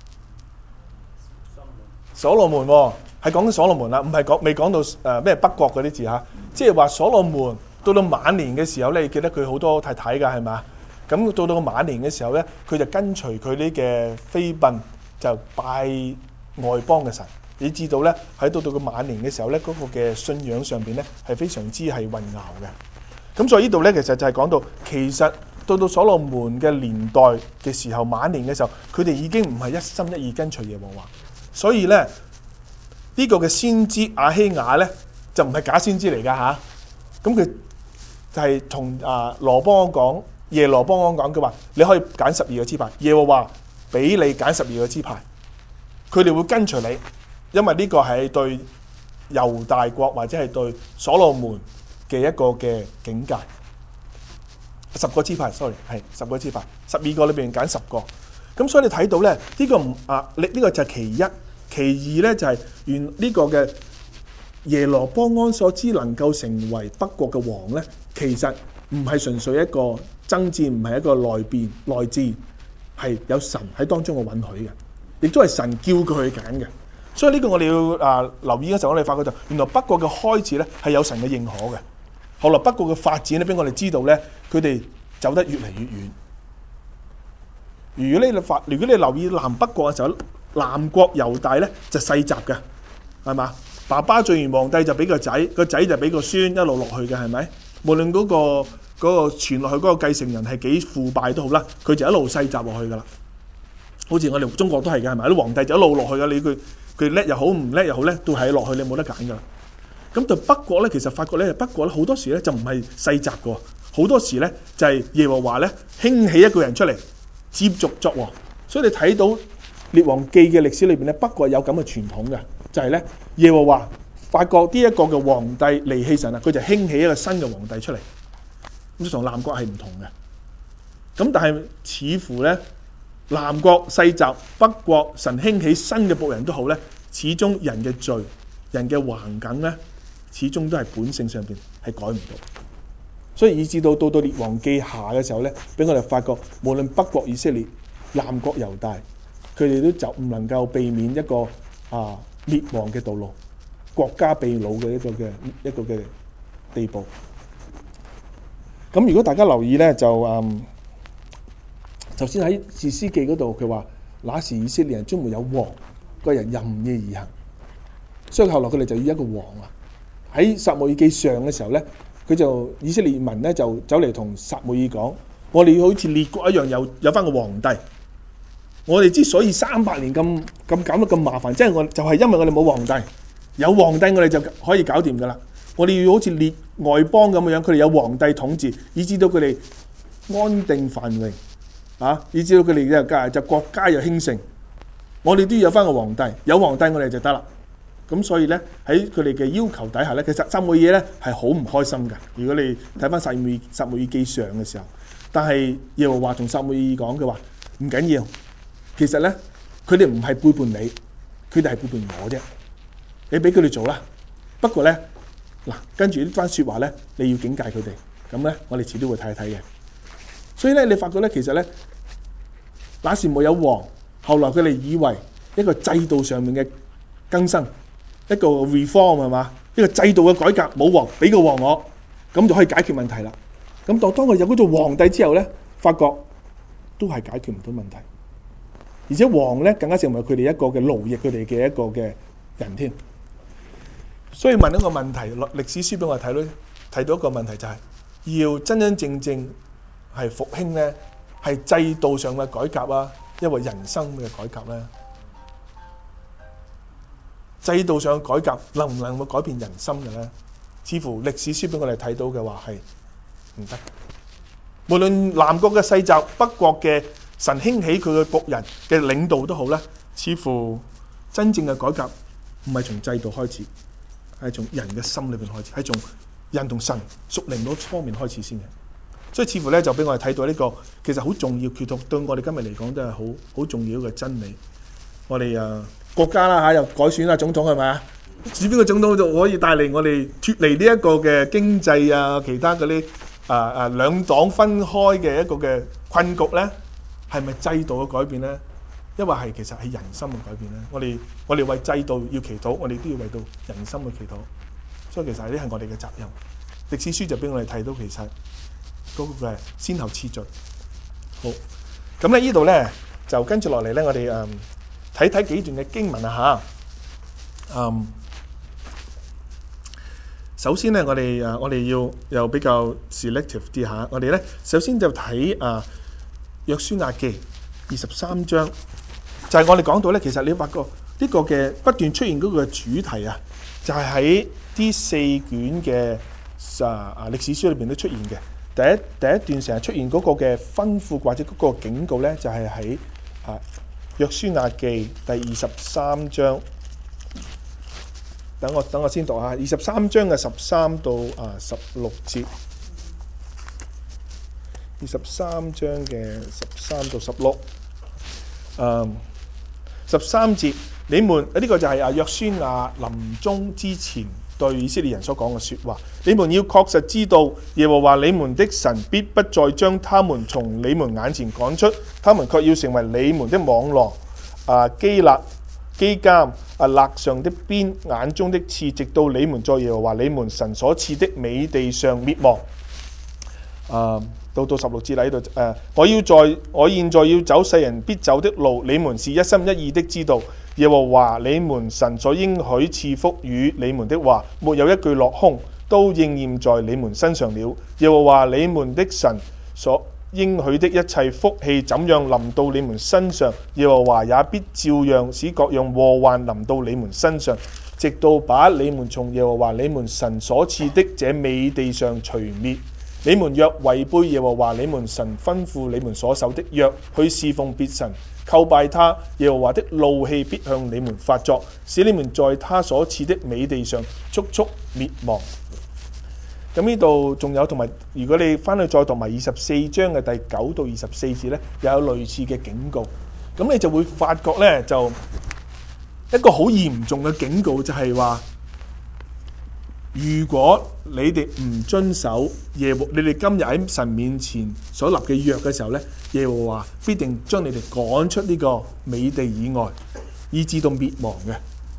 所羅門喎，係講緊所羅門啦，唔係講未講到誒咩北國嗰啲字嚇，即係話所羅門到到晚年嘅時候咧，你記得佢好多太太㗎係嘛？咁到到晚年嘅時候咧，佢就跟隨佢啲嘅妃嬪就拜外邦嘅神。你知道咧喺到到佢晚年嘅時候咧，嗰、那個嘅信仰上邊咧係非常之係混淆嘅。咁所以呢度咧其實就係講到，其實到到所羅門嘅年代嘅時候，晚年嘅時候，佢哋已經唔係一心一意跟隨耶和華。所以咧，呢、這個嘅先知亞希雅咧就唔係假先知嚟㗎吓，咁佢就係同啊羅波安講，耶羅波安講，佢話你可以揀十二個支派，耶和華俾你揀十二個支派，佢哋會跟隨你， 因為呢個係對猶大國或者係對所羅門嘅一個嘅警戒。十個支派 ，sorry 係十個支派，十二個裏邊揀十個。咁所以你睇到咧，呢、這個唔啊，呢、這、呢個就係其一，其二咧就係原呢個嘅耶羅波安所知能夠成為北國嘅王咧，其實唔係純粹一個爭戰，唔係一個內變內戰，係有神喺當中嘅允許嘅，亦都係神叫佢去揀嘅。所以呢個我哋要啊留意嘅時候，我哋發覺就原來北國嘅開始咧係有神嘅認可嘅。後來北國嘅發展咧，俾我哋知道咧，佢哋走得越嚟越遠。如果你發，如果你留意南北國嘅時候，南國猶大咧就世襲嘅，係嘛？爸爸做完皇帝就俾個仔，個仔就俾個孫，一路落去嘅，係咪？無論嗰、嗰個嗰、嗰個傳落去嗰個繼承人係幾腐敗都好啦，佢就一路世襲落去㗎啦。好似我哋中國都係嘅，係咪？啲皇帝就一路落去㗎，你佢佢叻又好，唔叻又好咧，都係落去，你冇得揀㗎啦。咁對北國咧，其實發覺咧，北國咧好多時咧就唔係世襲嘅，好多時咧就係、是、耶和華咧興起一個人出嚟接續作王。所以你睇到列王記嘅歷史裏邊咧，北國有咁嘅傳統嘅，就係、是、咧耶和華發覺呢一個嘅皇帝離棄神啊，佢就興起一個新嘅皇帝出嚟。咁同南國係唔同嘅。咁但係似乎咧南國世襲，北國神興起新嘅僕人都好咧，始終人嘅罪、人嘅橫梗咧。始終都係本性上邊係改唔到，所以以至到到到列王記下嘅時候咧，俾我哋發覺，無論北國以色列、南國猶大，佢哋都就唔能夠避免一個啊滅亡嘅道路，國家被擄嘅一個嘅一個嘅地步。咁如果大家留意咧，就嗯，頭先喺士師記嗰度，佢話那時以色列人中沒有王，個人任意而行，所以後來佢哋就要一個王啊。喺撒母耳記上嘅時候咧，佢就以色列民咧就走嚟同撒母耳講：我哋要好似列國一樣有有翻個皇帝。我哋之所以三百年咁咁搞得咁麻煩，即係我就係因為我哋冇皇帝，有皇帝我哋就可以搞掂㗎啦。我哋要好似列外邦咁樣，佢哋有皇帝統治，以至到佢哋安定繁榮啊，以至到佢哋嘅就國家又興盛。我哋都要有翻個皇帝，有皇帝我哋就得啦。咁所以咧喺佢哋嘅要求底下咧，其實撒母耳咧係好唔開心嘅。如果你睇翻撒母耳撒母耳記上嘅時候，但係耶和華同撒母耳講嘅話唔緊要，其實咧佢哋唔係背叛你，佢哋係背叛我啫。你俾佢哋做啦。不過咧嗱，跟住呢番説話咧，你要警戒佢哋。咁咧，我哋遲啲會睇一睇嘅。所以咧，你發覺咧，其實咧，那時冇有王，後來佢哋以為一個制度上面嘅更新。一個 reform 係嘛？一個制度嘅改革，冇王俾個王我，咁就可以解決問題啦。咁當當佢有嗰做皇帝之後咧，發覺都係解決唔到問題，而且王咧更加成為佢哋一個嘅奴役佢哋嘅一個嘅人添。所以問一個問題，歷史書俾我睇到睇到一個問題就係、是、要真真正正係復興咧，係制度上嘅改革啊，因為人生嘅改革咧。制度上嘅改革能唔能夠改變人心嘅咧？似乎歷史書俾我哋睇到嘅話係唔得。無論南國嘅世襲，北國嘅神興起佢嘅僕人嘅領導都好咧，似乎真正嘅改革唔係從制度開始，係從人嘅心裏邊開始，係從人同神屬靈嗰方面開始先嘅。所以似乎咧就俾我哋睇到呢、這個其實好重要，決定對我哋今日嚟講都係好好重要嘅真理。我哋啊〜國家啦嚇又改選啦總統係咪啊？選邊個總統就可以帶嚟我哋脫離呢一個嘅經濟啊其他嗰啲啊啊兩黨分開嘅一個嘅困局咧？係咪制度嘅改變咧？因為係其實係人心嘅改變咧。我哋我哋為制度要祈禱，我哋都要為到人心去祈禱。所以其實呢係我哋嘅責任。歷史書就俾我哋睇到其實嗰個嘅先後次序。好，咁咧呢度咧就跟住落嚟咧，我哋誒。睇睇幾段嘅經文啊嚇，嗯，首先咧，我哋誒我哋要又比較 selective 啲嚇，我哋咧首先就睇啊約書亞記二十三章，就係、是、我哋講到咧，其實你發覺呢個嘅不斷出現嗰個主題啊，就係喺呢四卷嘅啊啊歷史書裏邊都出現嘅。第一第一段成日出現嗰個嘅吩咐或者嗰個警告咧，就係喺啊。約書亞記第二十三章等我等我先讀下二十三章嘅十三到啊十六節。二十三章嘅十三到十六，誒十三節，你們呢、這個就係啊約書亞臨終之前對以色列人所講嘅説話。你們要確實知道，耶和華你們的神必不再將他們從你們眼前趕出，他們卻要成為你們的網羅，啊基勒基監啊肋上的鞭，眼中的刺，直到你們在耶和華你們神所賜的美地上滅亡。啊到到十六節喺度誒，我要在我現在要走世人必走的路，你們是一心一意的知道。耶和華你們神所應許賜福與你們的話，沒有一句落空，都應驗在你們身上了。耶和華你們的神所應許的一切福氣怎樣臨到你們身上，耶和華也必照樣使各樣禍患臨到你們身上，直到把你們從耶和華你們神所賜的這美地上除滅。你們若違背耶和華你們神吩咐你們所守的約，去侍奉別神，叩拜他，耶和華的怒氣必向你們發作，使你們在他所賜的美地上速速滅亡。咁呢度仲有，同埋如果你翻去再讀埋二十四章嘅第九到二十四節呢，又有類似嘅警告。咁你就會發覺呢，就一個好嚴重嘅警告，就係話，如果你哋唔遵守耶和，你哋今日喺神面前所立嘅約嘅時候呢，耶和華必定將你哋趕出呢個美地以外，以致到滅亡嘅。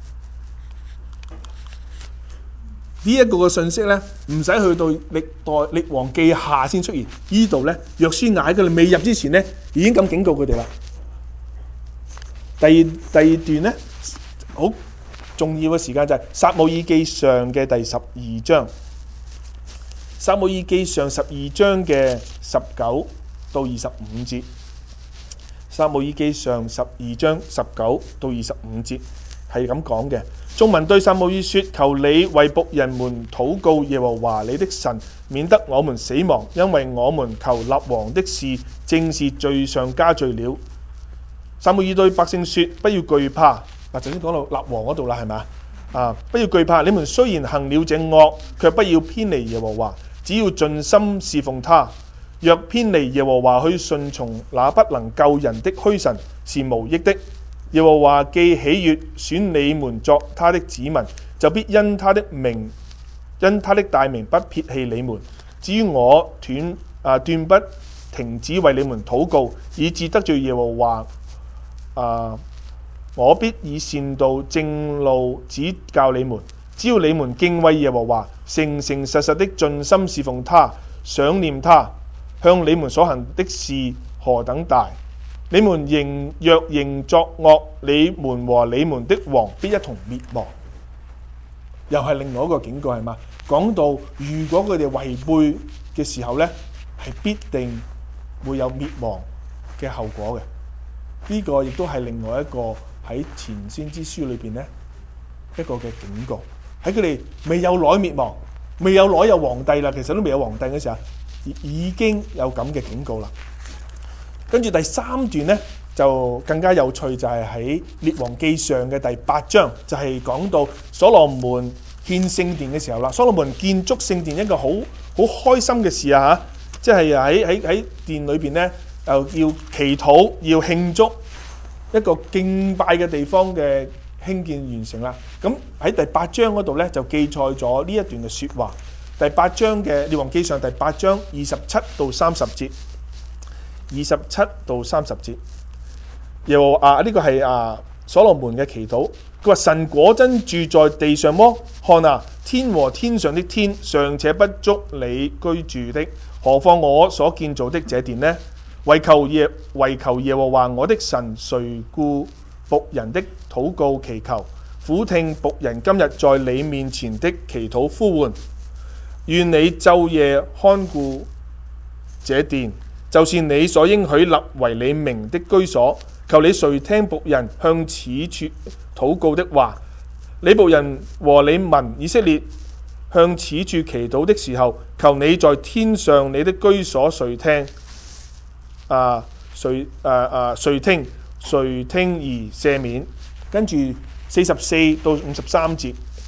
呢、這、一個嘅信息呢，唔使去到歷代歷王記下先出現，呢度呢，約書亞喺佢哋未入之前呢，已經咁警告佢哋啦。第二第二段呢，好重要嘅時間就係撒母耳記上嘅第十二章，撒母耳記上十二章嘅十九到二十五節，撒母耳記上十二章十九到二十五節係咁講嘅。眾民對撒母耳說：求你為僕人們禱告耶和華你的神，免得我們死亡，因為我們求立王的事正是罪上加罪了。撒母耳對百姓說：不要懼怕。嗱，頭先講到立王嗰度啦，係咪啊？不要懼怕，你們雖然行了這惡，卻不要偏離耶和華，只要盡心侍奉他。若偏離耶和華去順從那不能救人的虛神，是無益的。耶和華既喜悅選你們作他的子民，就必因他的名，因他的大名不撇棄你們。至於我斷啊斷不停止為你們禱告，以致得罪耶和華啊。我必以善道正路指教你們，只要你們敬畏耶和華，誠誠實實的盡心侍奉他，想念他，向你們所行的事何等大。你們仍若仍作惡，你們和你們的王必一同滅亡。又係另外一個警告，係嘛？講到如果佢哋違背嘅時候呢，係必定會有滅亡嘅後果嘅。呢、這個亦都係另外一個喺前先知書裏邊呢一個嘅警告。喺佢哋未有耐滅亡，未有耐有皇帝啦，其實都未有皇帝嘅時候，已經有咁嘅警告啦。跟住第三段呢就更加有趣，就係喺列王記上嘅第八章，就係、是、講到所羅門建聖殿嘅時候啦。所羅門建築聖殿一個好好開心嘅事啊嚇，即係喺喺喺殿裏邊呢，又要祈禱，要慶祝一個敬拜嘅地方嘅興建完成啦。咁喺第八章嗰度呢，就記載咗呢一段嘅説話。第八章嘅列王記上第八章二十七到三十節。二十七到三十節，又啊呢、這個係啊所羅門嘅祈禱。佢話：神果真住在地上麼？看啊，天和天上的天尚且不足你居住的，何況我所建造的這殿呢？為求耶為求耶和華我的神垂顧僕人的禱告祈求，俯聽僕人今日在你面前的祈禱呼喚。願你晝夜看顧這殿，就是你所應許立為你名的居所。求你垂聽僕人向此處禱告的話。你僕人和你民以色列向此處祈禱的時候，求你在天上你的居所垂聽，啊垂啊啊垂聽垂聽而赦免。跟住四十四到五十三節，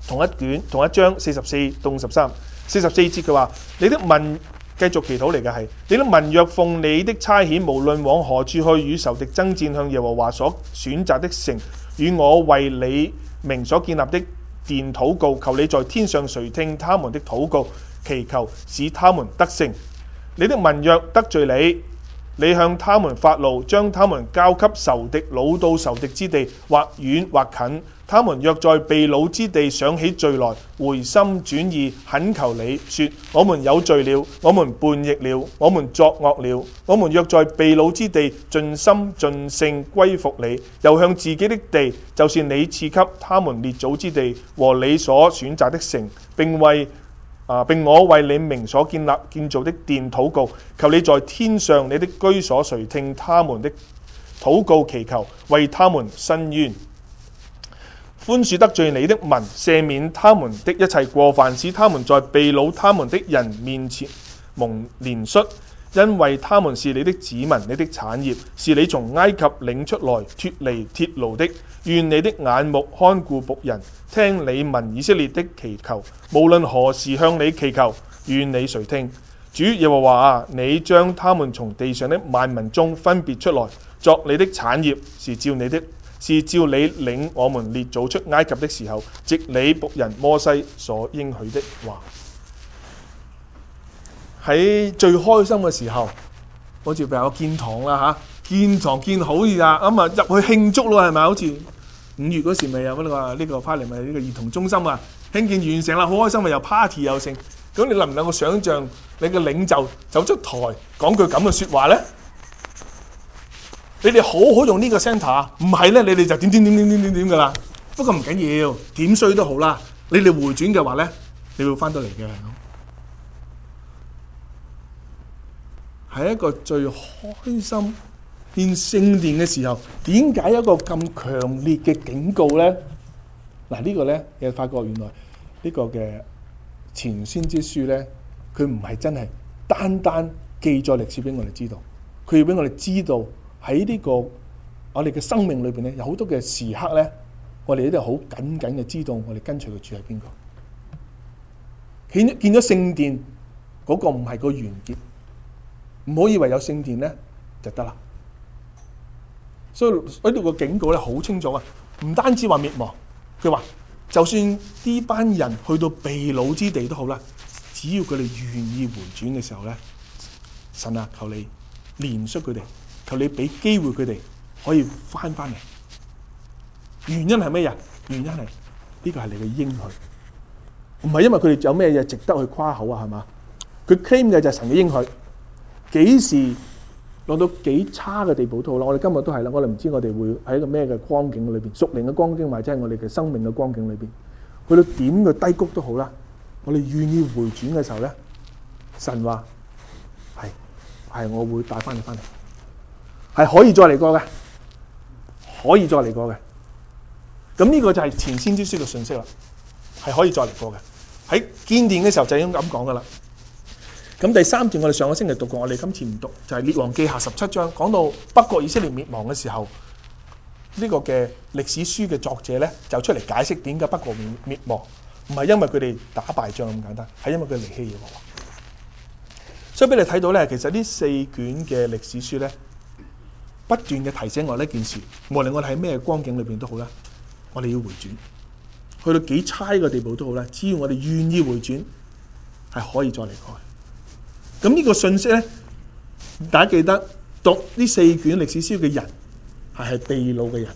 同一卷同一章四十四到五十三，四十四節佢話：你的民繼續祈禱嚟嘅係，你的民若奉你的差遣，無論往何處去與仇敵爭戰，向耶和華所選擇的城，與我為你名所建立的殿禱告，求你在天上垂聽他們的禱告，祈求使他們得勝。你的民若得罪你，你向他們發怒，將他們交給仇敵，擄到仇敵之地，或遠或近。他們若在被擄之地想起罪來，回心轉意，懇求你說：我們有罪了，我們叛逆了，我們作惡了。我們若在被擄之地盡心盡性歸服你，又向自己的地，就是你賜給他們列祖之地和你所選擇的城，並為啊！並我為你名所建立建造的殿禱告，求你在天上你的居所垂聽他們的禱告祈求，為他們伸冤，寬恕得罪你的民，赦免他們的一切過犯，使他們在被擄他們的人面前蒙憐恤，因為他們是你的子民，你的產業，是你從埃及領出來脫離鐵牢的。願你的眼目看顧僕人，聽你民以色列的祈求，無論何時向你祈求，願你垂聽。主耶和華啊，你將他們從地上的萬民中分別出來，作你的產業，是照你的，是照你領我們列祖出埃及的時候，藉你僕人摩西所應許的話。喺最開心嘅時候，好似譬如我建堂啦嚇，建堂建好嘢啊，咁啊入去慶祝咯，係咪？好似五月嗰時咪有呢個呢個 party 咪呢個兒童中心啊，興建完成啦，好開心，咪又 party 又成。咁你能唔能夠想像你嘅領袖走出台講句咁嘅説話咧？你哋好好用呢個 centre，唔係咧，你哋就點點點點點點點㗎啦。不過唔緊要，點衰都好啦。你哋回轉嘅話咧，你會翻到嚟嘅。係一個最開心獻聖殿嘅時候，點解一個咁強烈嘅警告咧？嗱，呢個咧你發覺原來呢個嘅前先知書咧，佢唔係真係單單記載歷史俾我哋知道，佢要俾我哋知道喺呢個我哋嘅生命裏邊咧，有好多嘅時刻咧，我哋一定好緊緊嘅知道我哋跟隨嘅主係邊個。見見咗聖殿嗰個唔係個完結。唔好以為有聖殿咧就得啦，所以喺度個警告咧好清楚啊！唔單止話滅亡，佢話就算呢班人去到被擄之地都好啦，只要佢哋願意回轉嘅時候咧，神啊，求你憐恤佢哋，求你俾機會佢哋可以翻翻嚟。原因係咩呀？原因係呢個係你嘅應許，唔係因為佢哋有咩嘢值得去誇口啊？係嘛？佢 claim 嘅就係神嘅應許。幾時落到幾差嘅地步都好啦，我哋今日都係啦，我哋唔知我哋會喺一個咩嘅光景裏邊，屬靈嘅光景或者係我哋嘅生命嘅光景裏邊，去到點嘅低谷都好啦，我哋願意回轉嘅時候咧，神話係係我會帶翻你翻嚟，係可以再嚟過嘅，可以再嚟過嘅。咁呢個就係前先知書嘅信息啦，係可以再嚟過嘅。喺建殿嘅時候就已經咁講噶啦。咁第三段我哋上個星期讀過，我哋今次唔讀，就係列王記下十七章，講到北國以色列滅亡嘅時候，呢個嘅歷史書嘅作者咧就出嚟解釋點解北國滅滅亡，唔係因為佢哋打敗仗咁簡單，係因為佢離棄耶和華。所以俾你睇到咧，其實呢四卷嘅歷史書咧，不斷嘅提醒我呢件事，無論我哋喺咩光景裏邊都好啦，我哋要回轉，去到幾差嘅地步都好啦，只要我哋願意回轉，係可以再嚟過。咁呢個信息咧，大家記得讀呢四卷歷史書嘅人係係被擄嘅人，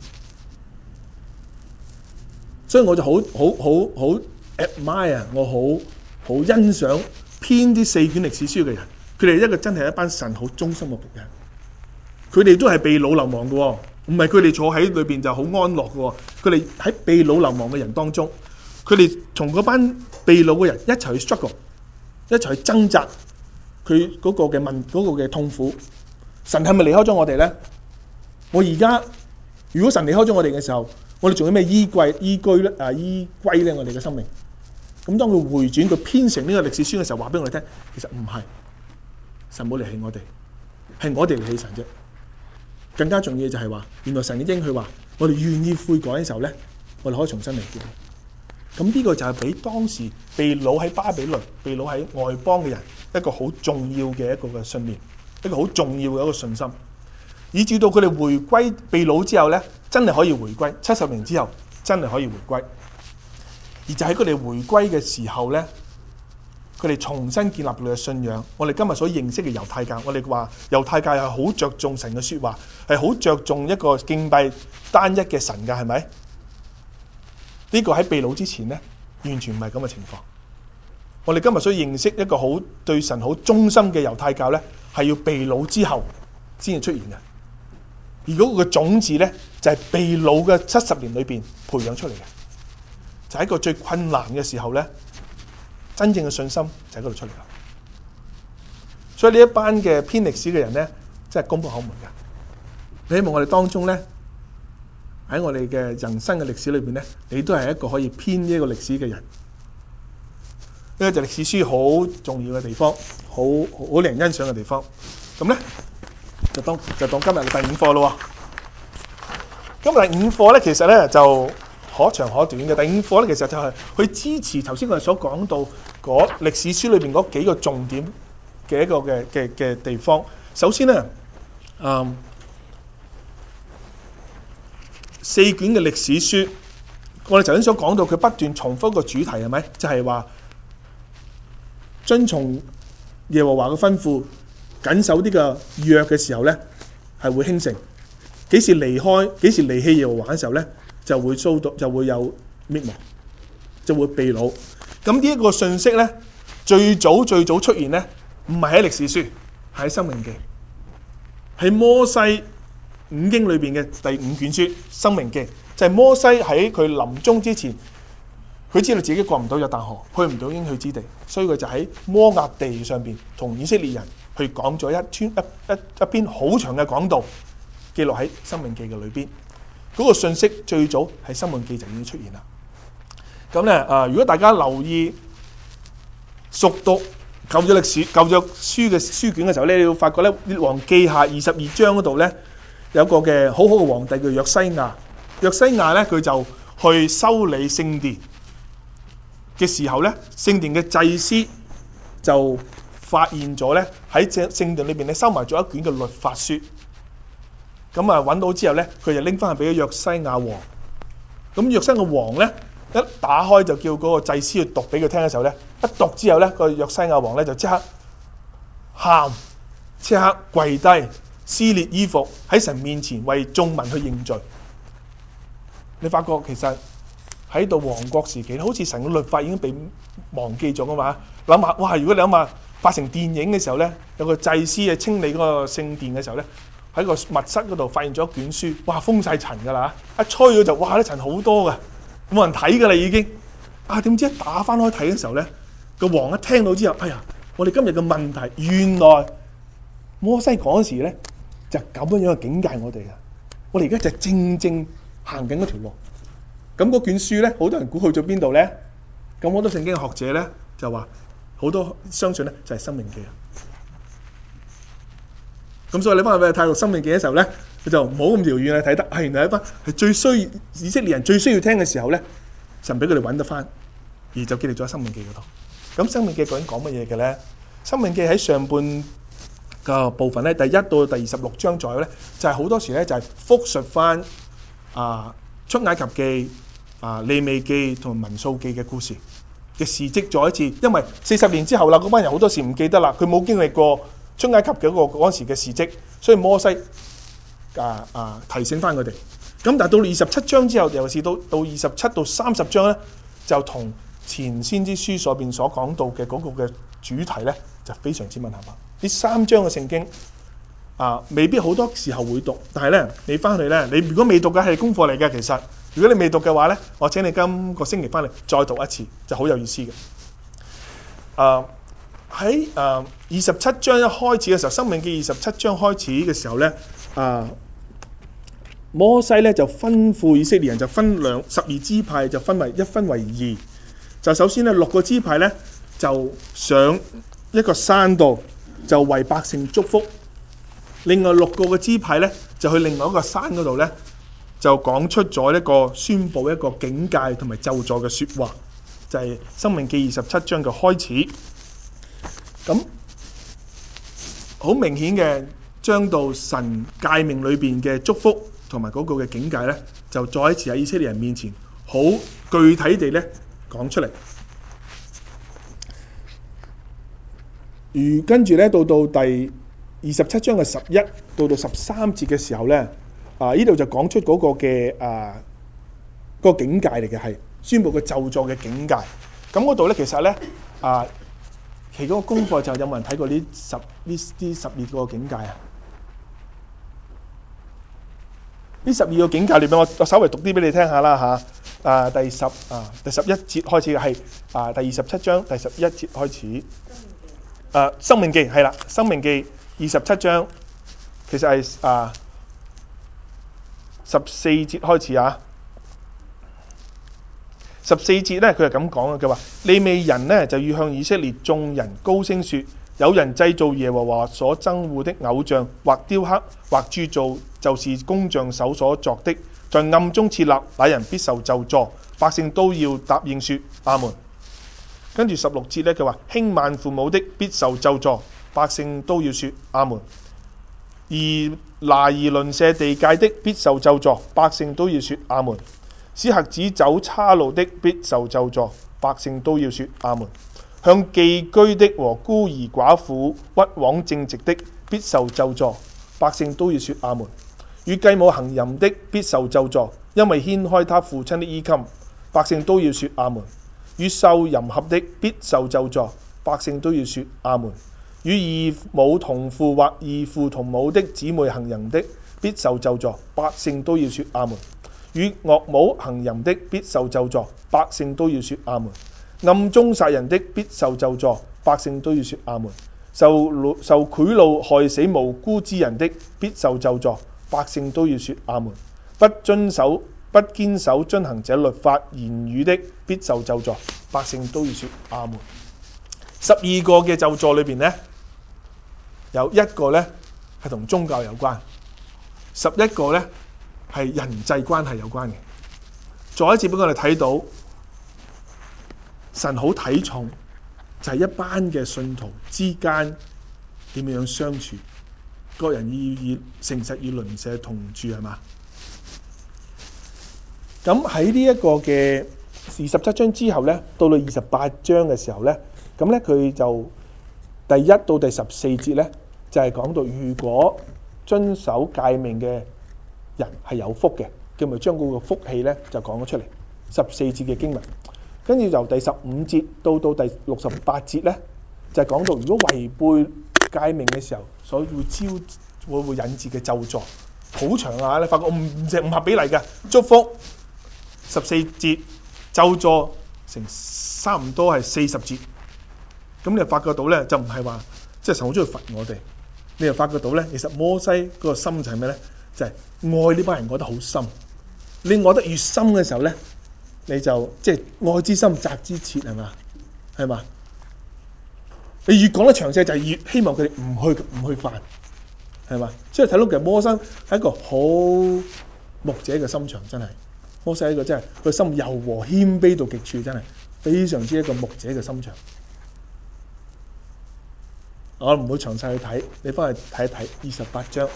所以我就好好好好 admire，我好好欣賞編啲四卷歷史書嘅人，佢哋一個真係一班神好忠心嘅僕人，佢哋都係被擄流亡嘅，唔係佢哋坐喺裏邊就好安樂嘅，佢哋喺被擄流亡嘅人當中，佢哋同嗰班被擄嘅人一齊去 struggle， 一齊去掙扎。佢嗰個嘅問嗰個嘅痛苦，神係咪離開咗我哋咧？我而家如果神離開咗我哋嘅時候，我哋仲有咩依歸依居咧？啊，依歸咧我哋嘅生命。咁當佢回轉佢編成呢個歷史書嘅時候，話俾我哋聽，其實唔係神冇離棄我哋，係我哋離棄神啫。更加重要嘅就係話，原來神已經佢話，我哋願意悔改嘅時候咧，我哋可以重新嚟過。 咁呢個就係俾當時被擄喺巴比倫、被擄喺外邦嘅人一個好重要嘅一個嘅信念，一個好重要嘅一個信心，以至到佢哋回歸被擄之後咧，真係可以回歸，七十年之後真係可以回歸。而就喺佢哋回歸嘅時候咧，佢哋重新建立佢哋嘅信仰。我哋今日所認識嘅猶太教，我哋話猶太教係好着重神嘅説話，係好着重一個敬拜單一嘅神㗎，係咪？呢個喺被擄之前咧，完全唔係咁嘅情況。我哋今日所認識一個好對神好忠心嘅猶太教咧，係要被擄之後先至出現嘅。而嗰個種子咧，就係被擄嘅七十年裏邊培養出嚟嘅，就喺一個最困難嘅時候咧，真正嘅信心就喺嗰度出嚟啦。所以呢一班嘅編歷史嘅人咧，真係功不可沒嘅。希望我哋當中咧，喺我哋嘅人生嘅歷史裏邊咧，你都係一個可以編呢一個歷史嘅人。呢個就係歷史書好重要嘅地方，好好令人欣賞嘅地方。咁咧就當就當今日嘅第五課咯。今日第五課咧，其實咧就可長可短嘅。第五課咧，其實就係去支持頭先我哋所講到嗰歷史書裏邊嗰幾個重點嘅一個嘅嘅嘅地方。首先咧，嗯。四卷嘅歷史書，我哋頭先所講到，佢不斷重複一個主題係咪？就係話遵從耶和華嘅吩咐，緊守呢個約嘅時候咧，係會興盛；幾時離開，幾時離棄耶和華嘅時候咧，就會遭到就會有滅亡，就會被擄。咁呢一個信息咧，最早最早出現咧，唔係喺歷史書，係喺申命記，喺摩西五經裏邊嘅第五卷書《申命記》，就係、是、摩西喺佢臨終之前，佢知道自己過唔到約旦河，去唔到應許之地，所以佢就喺摩押地上邊同以色列人去講咗一篇一一一篇好長嘅講道，記錄喺《申命記》嘅裏邊。嗰、那個信息最早喺《申命記》就已經出現啦。咁咧啊，如果大家留意熟讀舊約歷史、舊約書嘅書卷嘅時候咧，你會發覺咧《列王記下》二十二章嗰度咧，有個嘅好好嘅皇帝叫約西亞。約西亞咧，佢就去修理聖殿嘅時候咧，聖殿嘅祭司就發現咗咧，喺聖聖殿裏邊咧收埋咗一卷嘅律法書。咁啊揾到之後咧，佢就拎翻去俾咗約西亞王。咁約西亞王咧一打開就叫嗰個祭司去讀俾佢聽嘅時候咧，一讀之後咧，個約西亞王咧就即刻喊，即刻跪低，撕裂衣服喺神面前為眾民去認罪。你發覺其實喺度王國時期，好似神嘅律法已經被忘記咗㗎嘛？諗下，哇！如果你諗下拍成電影嘅時候咧，有個祭司去清理嗰個聖殿嘅時候咧，喺個密室嗰度發現咗一卷書，哇！封晒塵㗎啦，一吹咗就哇啲塵好多㗎，冇人睇㗎啦已經。啊點知一打翻開睇嘅時候咧，個王一聽到之後，哎呀！我哋今日嘅問題原來摩西嗰時咧就咁樣樣嘅警戒我哋㗎。我哋而家就正正行緊嗰條路。咁嗰卷書咧，好多人估去咗邊度咧？咁好多聖經嘅學者咧就話，好多相信咧就係《申命記》啊。咁所以你翻去睇《申命記》嘅時候咧，佢就唔好咁遙遠啊睇得，係原來一班係最需要以色列人最需要聽嘅時候咧，神俾佢哋揾得翻，而就記錄咗喺《申命記》嗰度。咁《申命記》究竟講乜嘢嘅咧？《申命記》喺上半個部分咧，第一到第二十六章左右咧，就係、是、好多時咧就係復述翻啊出埃及記、啊利未記同民數記嘅故事嘅事蹟再一次，因為四十年之後啦，嗰班人好多時唔記得啦，佢冇經歷過出埃及嘅嗰個嗰陣時嘅事蹟，所以摩西啊啊提醒翻佢哋。咁但係到二十七章之後，尤其是到到二十七到三十章咧，就同前先知書所邊所講到嘅嗰個嘅主題咧，就非常之吻合啊！呢三章嘅聖經啊，未必好多時候會讀，但係咧，你翻去咧，你如果未讀嘅係功課嚟嘅，其實如果你未讀嘅話咧，我請你今個星期翻嚟再讀一次，就好有意思嘅。啊喺啊二十七章一開始嘅時候，申命記二十七章開始嘅時候咧，啊摩西咧就吩咐以色列人就分兩十二支派，就分為一分為二。就首先咧六個支派咧就上一個山度就為百姓祝福，另外六個嘅支派咧就去另外一個山嗰度咧就講出咗一個宣佈一個警戒同埋咒詛嘅説話，就係、是《申命記》二十七章嘅開始。咁好明顯嘅，將到神誡命裏邊嘅祝福同埋嗰個嘅警戒咧，就再一次喺以色列人面前好具體地咧講出嚟。如跟住咧，到到第二十七章嘅十一到到十三節嘅時候咧，啊呢度就講出嗰個嘅啊、嗰個警戒嚟嘅，係宣佈個咒詛嘅警戒。咁嗰度咧其實咧啊，其中個功課就有冇人睇過呢十呢啲十二個警戒啊？呢十二個警戒裏邊，我我稍微讀啲俾你聽下啦嚇。啊，第十啊第十一節開始嘅係啊第二十七章第十一節開始。啊，申命記係啦，申命記二十七章其實係啊十四節開始啊。十四節咧，佢係咁講嘅，佢話利未人呢就要向以色列眾人高聲説：有人製造耶和華所憎惡的偶像，或雕刻，或鑄造，就是工匠手所作的，在暗中設立，那人必受咒詛。百姓都要答應説阿門。跟住十六節咧，佢話輕慢父母的必受咒詛，百姓都要説阿門。而拿而鄰舍地界的必受咒詛，百姓都要説阿門。使瞎子走岔路的必受咒詛，百姓都要説阿門。向寄居的和孤兒寡婦屈枉正直的必受咒詛，百姓都要説阿門。與繼母行淫的必受咒詛，因為掀開他父親的衣襟，百姓都要説阿門。與獸淫合的必受咒詛，百姓都要説阿門。與異母同父或異父同母的姊妹行淫的必受咒詛，百姓都要説阿門。與岳母行淫的必受咒詛，百姓都要説阿門。暗中殺人的必受咒詛，百姓都要説阿門。受受賄賂害死無辜之人的必受咒詛，百姓都要説阿門。不遵守不堅守遵行這律法言語的必受咒詛，百姓都要説阿門。十二個嘅咒詛裏邊呢，有一個呢係同宗教有關，十一個呢係人際關係有關嘅。再一次俾我哋睇到神好睇重就係一班嘅信徒之間點樣相處，各人要以誠實與鄰舍同住，係嘛？咁喺呢一個嘅二十七章之後呢，到到二十八章嘅時候呢，咁呢佢就第一到第十四節呢，就係、是、講到如果遵守誡命嘅人係有福嘅，佢咪將嗰個福氣呢就講咗出嚟。十四節嘅經文，跟住由第十五節到到第六十八節呢，就係、是、講到如果違背誡命嘅時候，所以會招會會引致嘅咒詛，好長啊！你發覺唔唔唔合比例嘅祝福。十四節咒詛成差唔多係四十節，咁你就發覺到咧，就唔係話即係神好中意罰我哋，你就發覺到咧，其實摩西嗰個心就係咩咧？就係、是、愛呢班人愛得好深，你愛得越深嘅時候咧，你就即係、就是、愛之深責之切，係嘛？係嘛？你越講得詳細，就係越希望佢哋唔去唔去犯，係嘛？所以睇到其實摩西係一個好牧者嘅心腸，真係。摩西一個真係佢心柔和謙卑到極處，真係非常之一個牧者嘅心腸。我唔會詳細去睇，你翻去睇一睇二十八章。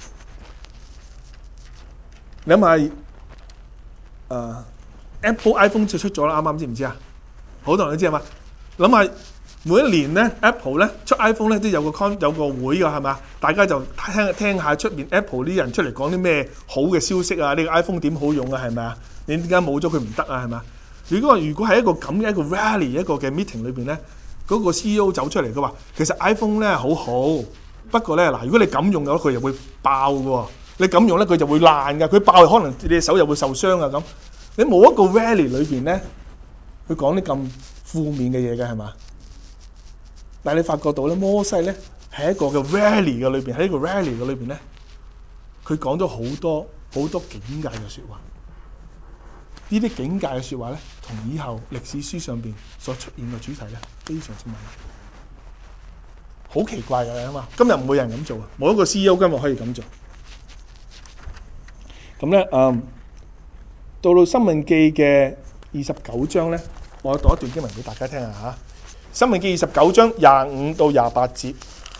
你諗下，誒、呃、Apple iPhone 就出咗啦，啱啱知唔知啊？好多人都知係嘛？諗下每一年咧 ，Apple 咧出 iPhone 咧都有個 con 有個會㗎，係嘛？大家就聽聽下出面 Apple 啲人出嚟講啲咩好嘅消息啊？呢、呢個 iPhone 點好用啊？係咪啊？你點解冇咗佢唔得啊？係嘛？如果如果喺一個咁嘅一個 rally 一個嘅 meeting 裏邊咧，嗰、嗰個 C E O 走出嚟，佢話其實 iPhone 咧好好，不過咧嗱，如果你咁用嘅話，佢又會爆嘅喎。你咁用咧，佢就會爛㗎。佢爆可能你隻手又會受傷啊咁。你冇一個 rally 裏邊咧，佢講啲咁負面嘅嘢嘅係嘛？但係你發覺到咧，摩西咧喺一個嘅 rally 嘅裏邊，喺一個 rally 嘅裏邊咧，佢講咗好多好多警戒嘅説話。呢啲警戒嘅説話咧，同以後歷史書上邊所出現嘅主題咧，非常之吻合。好奇怪㗎嘛！今日唔會有人咁做啊，冇一個 C E O 今日可以咁做。 咁咧誒，到到申命記嘅二十九章咧，我讀一段經文俾大家聽下嚇。申命記二十九章廿五到廿八節，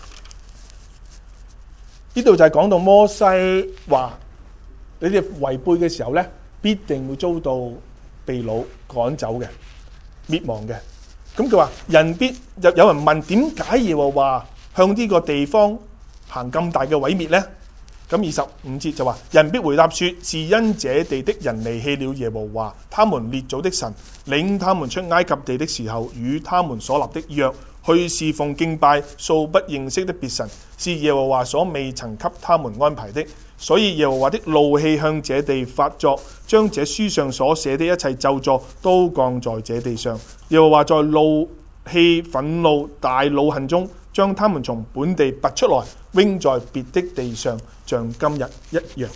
呢度就係講到摩西話：你哋違背嘅時候咧，必定會遭到被擄趕走嘅、滅亡嘅。咁佢話：人必有有人問點解耶和華向呢個地方行咁大嘅毀滅呢？咁二十五節就話：人必回答說，是因這地的人離棄了耶和華他們列祖的神，領他們出埃及地的時候與他們所立的約，去侍奉敬拜素不認識的別神，是耶和華所未曾給他們安排的。所以耶和華的怒氣向這地發作，將這書上所寫的一切咒詛都降在這地上。耶和華在怒氣憤怒大惱恨中，將他們從本地拔出來，扔在別的地上，像今日一樣。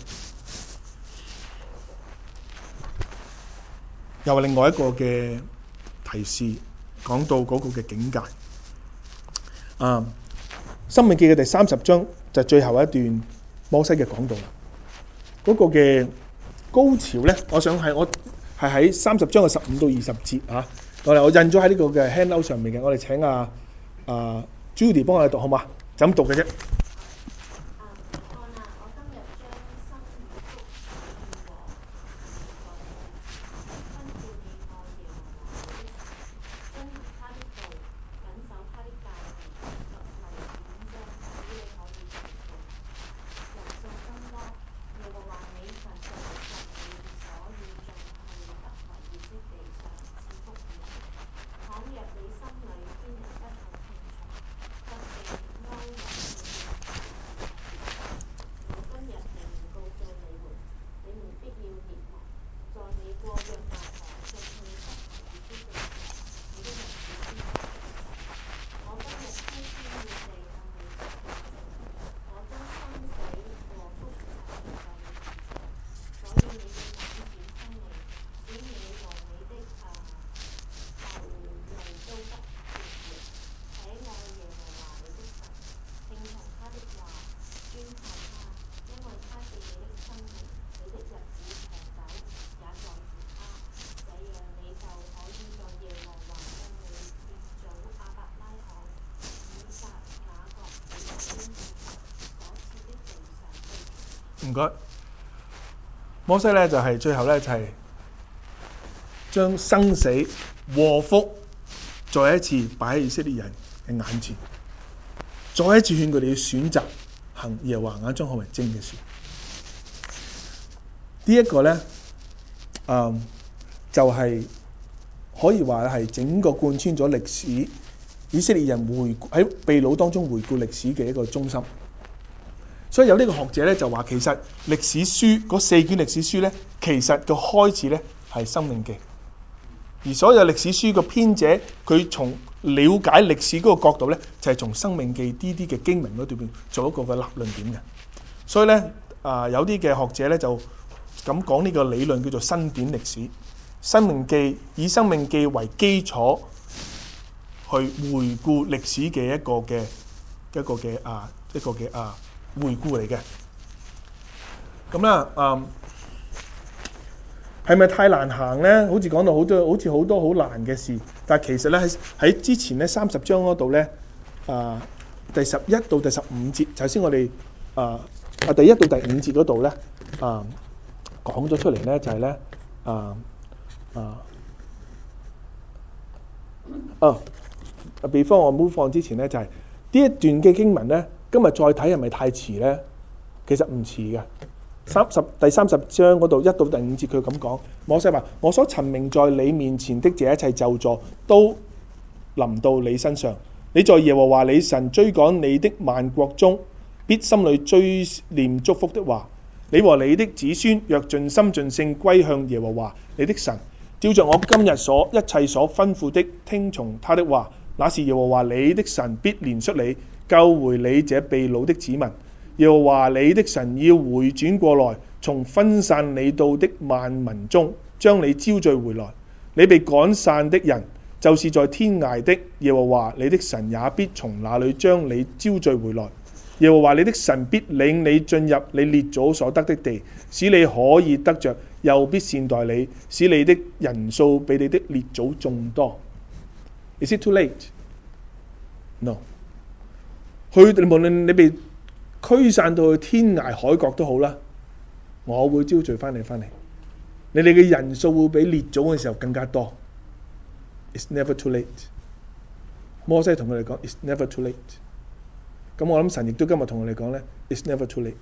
又係另外一個嘅提示，講到嗰個嘅境界。啊，申命記嘅第三十章就係最後一段摩西嘅講道啦。嗰、那個嘅高潮咧，我想係我係喺三十章嘅十五到二十節啊。我哋我印咗喺呢個嘅 handout 上面嘅，我哋請阿、啊、阿、啊、Judy 幫我哋讀好嘛？就咁讀嘅啫。唔該，摩西咧就係、是、最後咧就係、是、將生死禍福再一次擺喺以色列人嘅眼前，再一次勸佢哋要選擇行耶和華眼中看為正嘅事。這個、呢一個咧，嗯，就係、是、可以話係整個貫穿咗歷史，以色列人回喺被擄當中回顧歷史嘅一個中心。所以有呢個學者咧就話，其實歷史書嗰四卷歷史書咧，其實個開始咧係申命記，而所有歷史書個編者佢從了解歷史嗰個角度咧，就係、是、從申命記呢啲嘅經文嗰度邊做一個嘅立論點嘅。所以咧啊、呃，有啲嘅學者咧就咁講呢個理論叫做申典歷史，申命記以申命記為基礎去回顧歷史嘅一個嘅一個嘅啊一個嘅啊。回顧嚟嘅，咁啦，嗯，係咪太難行咧？好似講到好多，好似好多好難嘅事，但係其實咧喺喺之前咧三十章嗰度咧，啊，第十一到第十五節，首先我哋啊啊第一到第五節嗰度咧，啊講咗出嚟咧就係、是、咧，啊啊哦，before 我 move on之前咧就係、是、呢一段嘅經文咧。今日再睇係咪太遲呢？其實唔遲嘅。三十第三十章嗰度一到第五節佢咁講，摩西話：我所陳明在你面前的這一切咒詛都臨到你身上。你在耶和華你神追趕你的萬國中，必心裏追念祝福的話。你和你的子孫若盡心盡性歸向耶和華你的神，照着我今日所一切所吩咐的聽從他的話，那時耶和華你的神必憐恤你，救回你這被擄的子民。耶和華你的神要回轉過來，從分散你到的萬民中將你招聚回來。你被趕散的人，就是在天涯的，耶和華你的神也必從那裏將你招聚回來。 耶和華你的神必領你進入你列祖所得的地，使你可以得着，又必善待你，使你的人數比你的列祖眾多。Is it too late? No。去無論你被驅散到去天涯海角都好啦，我會招聚翻你翻嚟。你哋嘅人數會比列祖嘅時候更加多。It's never too late。摩西同佢哋講 ，It's never too late。咁我諗神亦都今日同我哋講咧 ，It's never too late。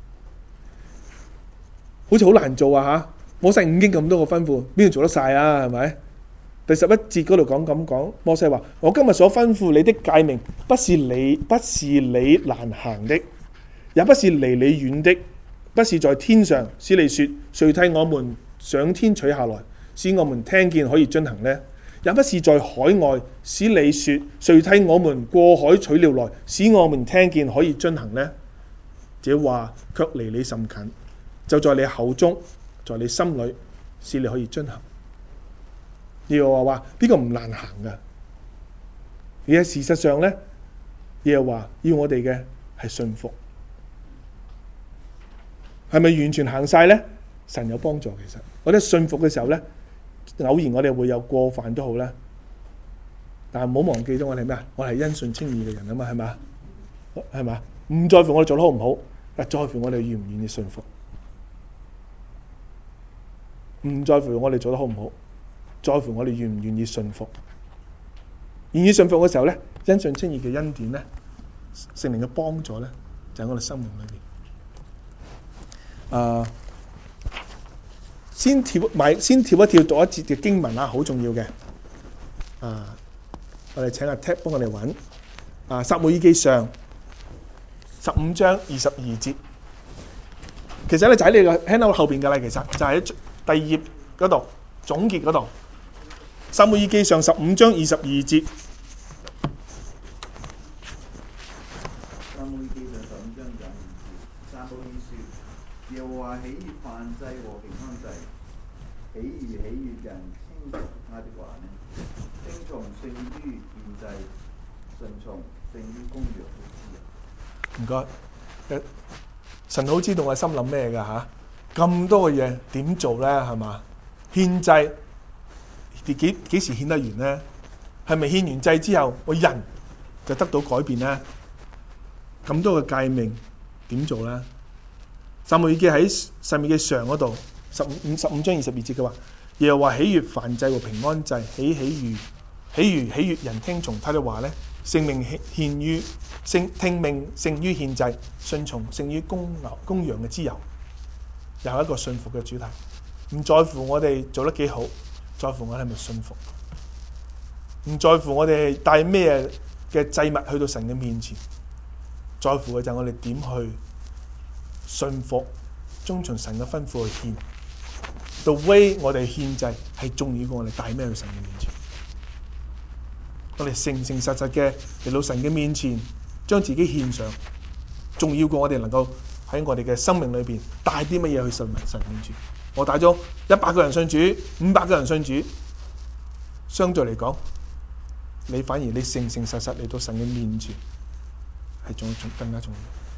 好似好難做啊嚇！摩西五經咁多個吩咐，邊度做得晒啊？係咪？第十一節嗰度講咁講，摩西話：我今日所吩咐你的誡命，不是你不是你難行的，也不是離你遠的，不是在天上，使你說誰替我們上天取下來，使我們聽見可以遵行呢？也不是在海外，使你說誰替我們過海取了來，使我們聽見可以遵行呢？這話卻離你甚近，就在你口中，在你心裏，使你可以遵行。耶和華話呢個唔難行㗎，而係事實上呢，耶和華要我哋嘅係信服。係咪完全行晒呢？神有幫助，其實我哋信服嘅時候呢，偶然我哋會有過犯都好啦，但係唔好忘記咗我哋咩啊？我係因信稱義嘅人啊嘛，係咪？係咪？唔在乎我哋做得好唔好，但在乎我哋願唔願意信服。唔在乎我哋做得好唔好，在乎我哋願唔願意信服。願意信服嘅時候咧，因信稱義嘅恩典咧，聖靈嘅幫助咧，就喺我哋生命裏邊。啊，先跳埋，先跳一跳讀一節嘅經文啊，好重要嘅。啊，我哋請阿 Tab 幫我哋揾啊，撒母耳記上十五章二十二節。其實咧就喺你個 handout 後邊㗎啦，其實就喺第二頁嗰度總結嗰度。撒母耳記上十五章二十二節。 撒母耳記上十五章廿二節，撒母耳說：耶和華喜悅燔祭和平安祭，豈如喜悅人聽從他的話呢？聽從勝於獻祭，順從勝於公羊的脂油。 唔該，神好知道我心諗咩㗎嚇？咁多嘅嘢點做咧？係嘛？獻祭幾幾時獻得完咧？係咪獻完祭之後，我人就得到改變咧？咁多嘅誡命點做咧？撒母耳記喺撒母耳記上嗰度十五十五章二十二節嘅話，耶和華喜悅燔祭和平安祭，喜喜如喜如喜悅人聽從他的話咧。性命獻於聖聽命勝於獻祭，順從勝於公牛公羊嘅脂油，又係一個信服嘅主題。唔在乎我哋做得幾好，在乎我哋係咪信服。唔在乎我哋帶咩嘅祭物去到神嘅面前，在乎嘅就係我哋點去信服，遵從神嘅吩咐去獻。The way 我哋獻祭係重要過我哋帶咩去神嘅面前。我哋誠誠實實嘅嚟到神嘅面前，將自己獻上，重要過我哋能夠喺我哋嘅生命裏邊帶啲乜嘢去神神面前。我帶咗一百個人信主，五百個人信主，相對嚟講，你反而你誠誠實實嚟到神嘅面前，係仲仲更加重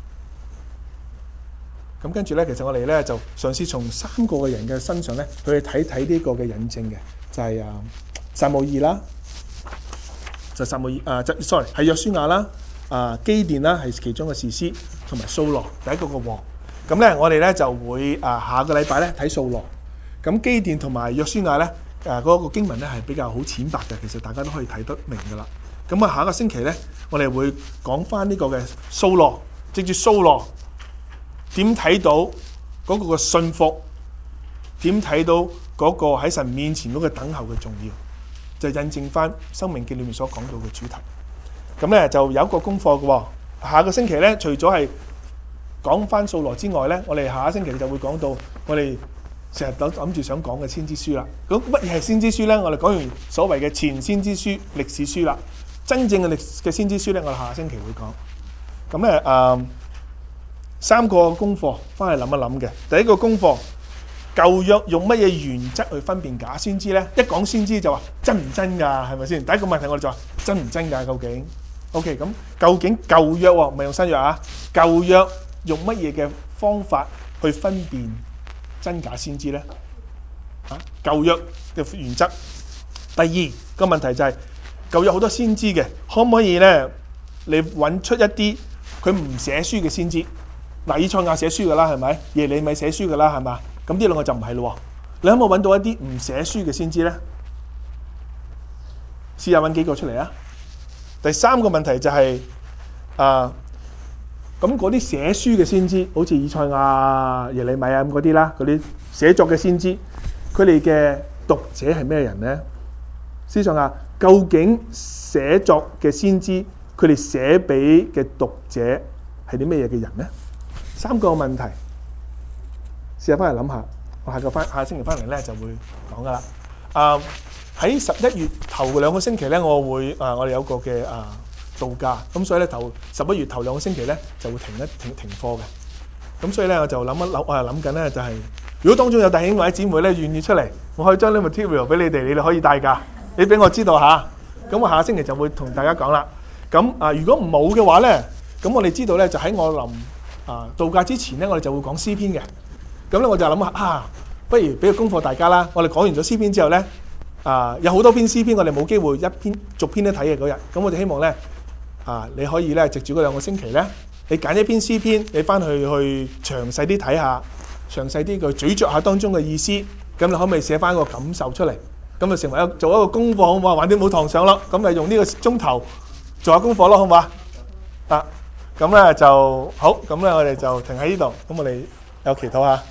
要。咁跟住咧，其實我哋咧就嘗試從三個嘅人嘅身上咧，去睇睇呢個嘅引證嘅，就係、是、啊撒母耳啦。就撒母耳啊，就 sorry 係約書亞啦，啊基甸啦係其中嘅士師，同埋掃羅第一個個王。咁咧我哋咧就會啊下個禮拜咧睇掃羅。咁基甸同埋約書亞咧誒嗰個經文咧係比較好淺白嘅，其實大家都可以睇得明㗎啦。咁啊下個星期咧我哋會講翻呢個嘅掃羅，藉住掃羅點睇到嗰個嘅信服，點睇到嗰個喺神面前嗰個等候嘅重要。就印證翻《生命記》裏面所講到嘅主題。咁咧就有一個功課嘅喎。下個星期咧，除咗係講翻掃羅之外咧，我哋下個星期就會講到我哋成日都諗住想講嘅先知書啦。咁乜嘢係先知書咧？我哋講完所謂嘅前先知書、歷史書啦，真正嘅歷嘅先知書咧，我哋下個星期會講。咁咧誒三個功課翻去諗一諗嘅。第一個功課。舊約用乜嘢原則去分辨假先知咧？一講先知就話真唔真㗎，係咪先？第一個問題我哋就話真唔真㗎？究竟 OK， 咁究竟舊約喎，唔係用新約啊？舊約用乜嘢嘅方法去分辨真假先知咧？啊，舊約嘅原則。第二個問題就係、是、舊約好多先知嘅，可唔可以咧？你揾出一啲佢唔寫書嘅先知？嗱，以賽亞寫書㗎啦，係咪？耶利米寫書㗎啦，係嘛？咁呢兩個就唔係咯。你可唔可以揾到一啲唔寫書嘅先知咧？試下揾幾個出嚟啊！第三個問題就係、是、啊，咁嗰啲寫書嘅先知，好似以賽亞、耶利米啊咁嗰啲啦，嗰啲寫作嘅先知，佢哋嘅讀者係咩人咧？思想下，究竟寫作嘅先知，佢哋寫俾嘅讀者係啲咩嘢嘅人咧？三個問題，試下翻嚟諗下，我下個翻下星期翻嚟咧就會講噶啦。啊！喺十一月頭兩個星期咧，我會啊，我哋有個嘅啊度假，咁所以咧頭十一月頭兩個星期咧就會停一停停課嘅。咁所以咧我就諗一諗，我係諗緊咧就係、是，如果當中有弟兄或者姊妹咧願意出嚟，我可以將呢個 material 俾你哋，你哋可以帶㗎，你俾我知道下。咁我下個星期就會同大家講啦。咁啊，如果冇嘅話咧，咁我哋知道咧就喺我臨啊度假之前咧，我哋就會講詩篇嘅。咁咧我就諗下啊，不如俾個功課大家啦。我哋講完咗詩篇之後咧。啊，有好多篇詩篇，我哋冇機會一篇逐篇都睇嘅嗰日，咁我哋希望咧，啊，你可以咧，藉住嗰兩個星期咧，你揀一篇詩篇，你翻去去詳細啲睇下，詳細啲去咀嚼下當中嘅意思，咁你可唔可以寫翻個感受出嚟？咁就成為一做一個功課好唔好啊？玩啲冇堂上咯，咁咪用呢個鐘頭做下功課咯，好唔好啊？啊，咁咧就好，咁咧我哋就停喺呢度，咁我哋有祈禱下。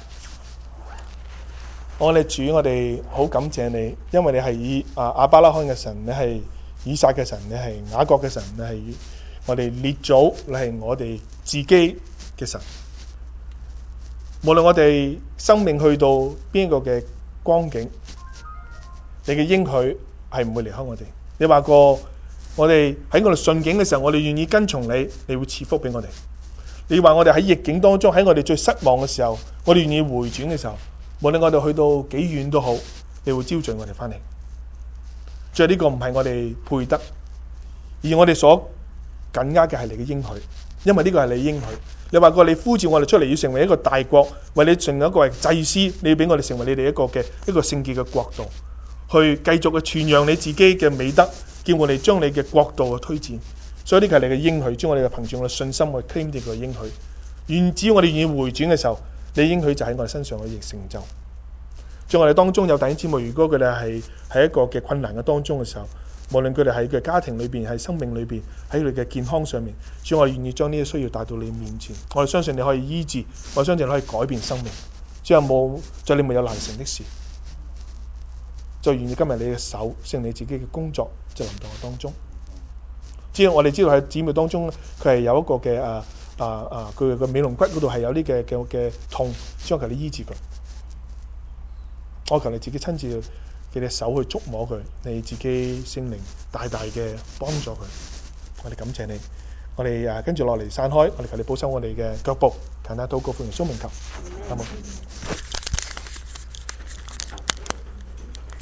我哋主，我哋好感謝你，因為你係以啊亞伯拉罕嘅神，你係以撒嘅神，你係雅各嘅神，你係我哋列祖，你係我哋自己嘅神。無論我哋生命去到邊一個嘅光景，你嘅應許係唔會離開我哋。你話過，我哋喺我哋順境嘅時候，我哋願意跟從你，你會賜福俾我哋。你話我哋喺逆境當中，喺我哋最失望嘅時候，我哋願意回轉嘅時候，無論我哋去到幾遠都好，你會招聚我哋翻嚟。最後呢個唔係我哋配得，而我哋所緊握嘅係你嘅應許，因為呢個係你應許。你話過你呼召我哋出嚟要成為一個大國，為你成為一個祭司，你要俾我哋成為你哋一個嘅一個聖潔嘅國度，去繼續去傳揚你自己嘅美德，叫我哋將你嘅國度去推薦。所以呢個係你嘅應許，將我哋嘅憑住我哋信心去 claim 呢個應許。願只要我哋願意回轉嘅時候，你應許就喺我哋身上可以成就。在我哋當中有弟兄姊妹，如果佢哋係喺一個嘅困難嘅當中嘅時候，無論佢哋喺佢家庭裏邊、喺生命裏邊、喺佢哋嘅健康上面，只要我哋願意將呢啲需要帶到你面前，我哋相信你可以醫治，我相信你可以改變生命。只有冇在你沒有難成的事，就願意今日你嘅手成你自己嘅工作就臨到我當中。只要我哋知道喺姊妹當中，佢係有一個嘅啊啊啊，佢嘅尾龍骨嗰度係有啲嘅嘅嘅痛，將求你醫治佢。我求你自己親自嘅隻手去觸摸佢，你自己聖靈大大嘅幫助佢。我哋感謝你，我哋啊跟住落嚟散開，我哋求你保守我哋嘅腳步，求下禱告奉耶穌名求，好冇？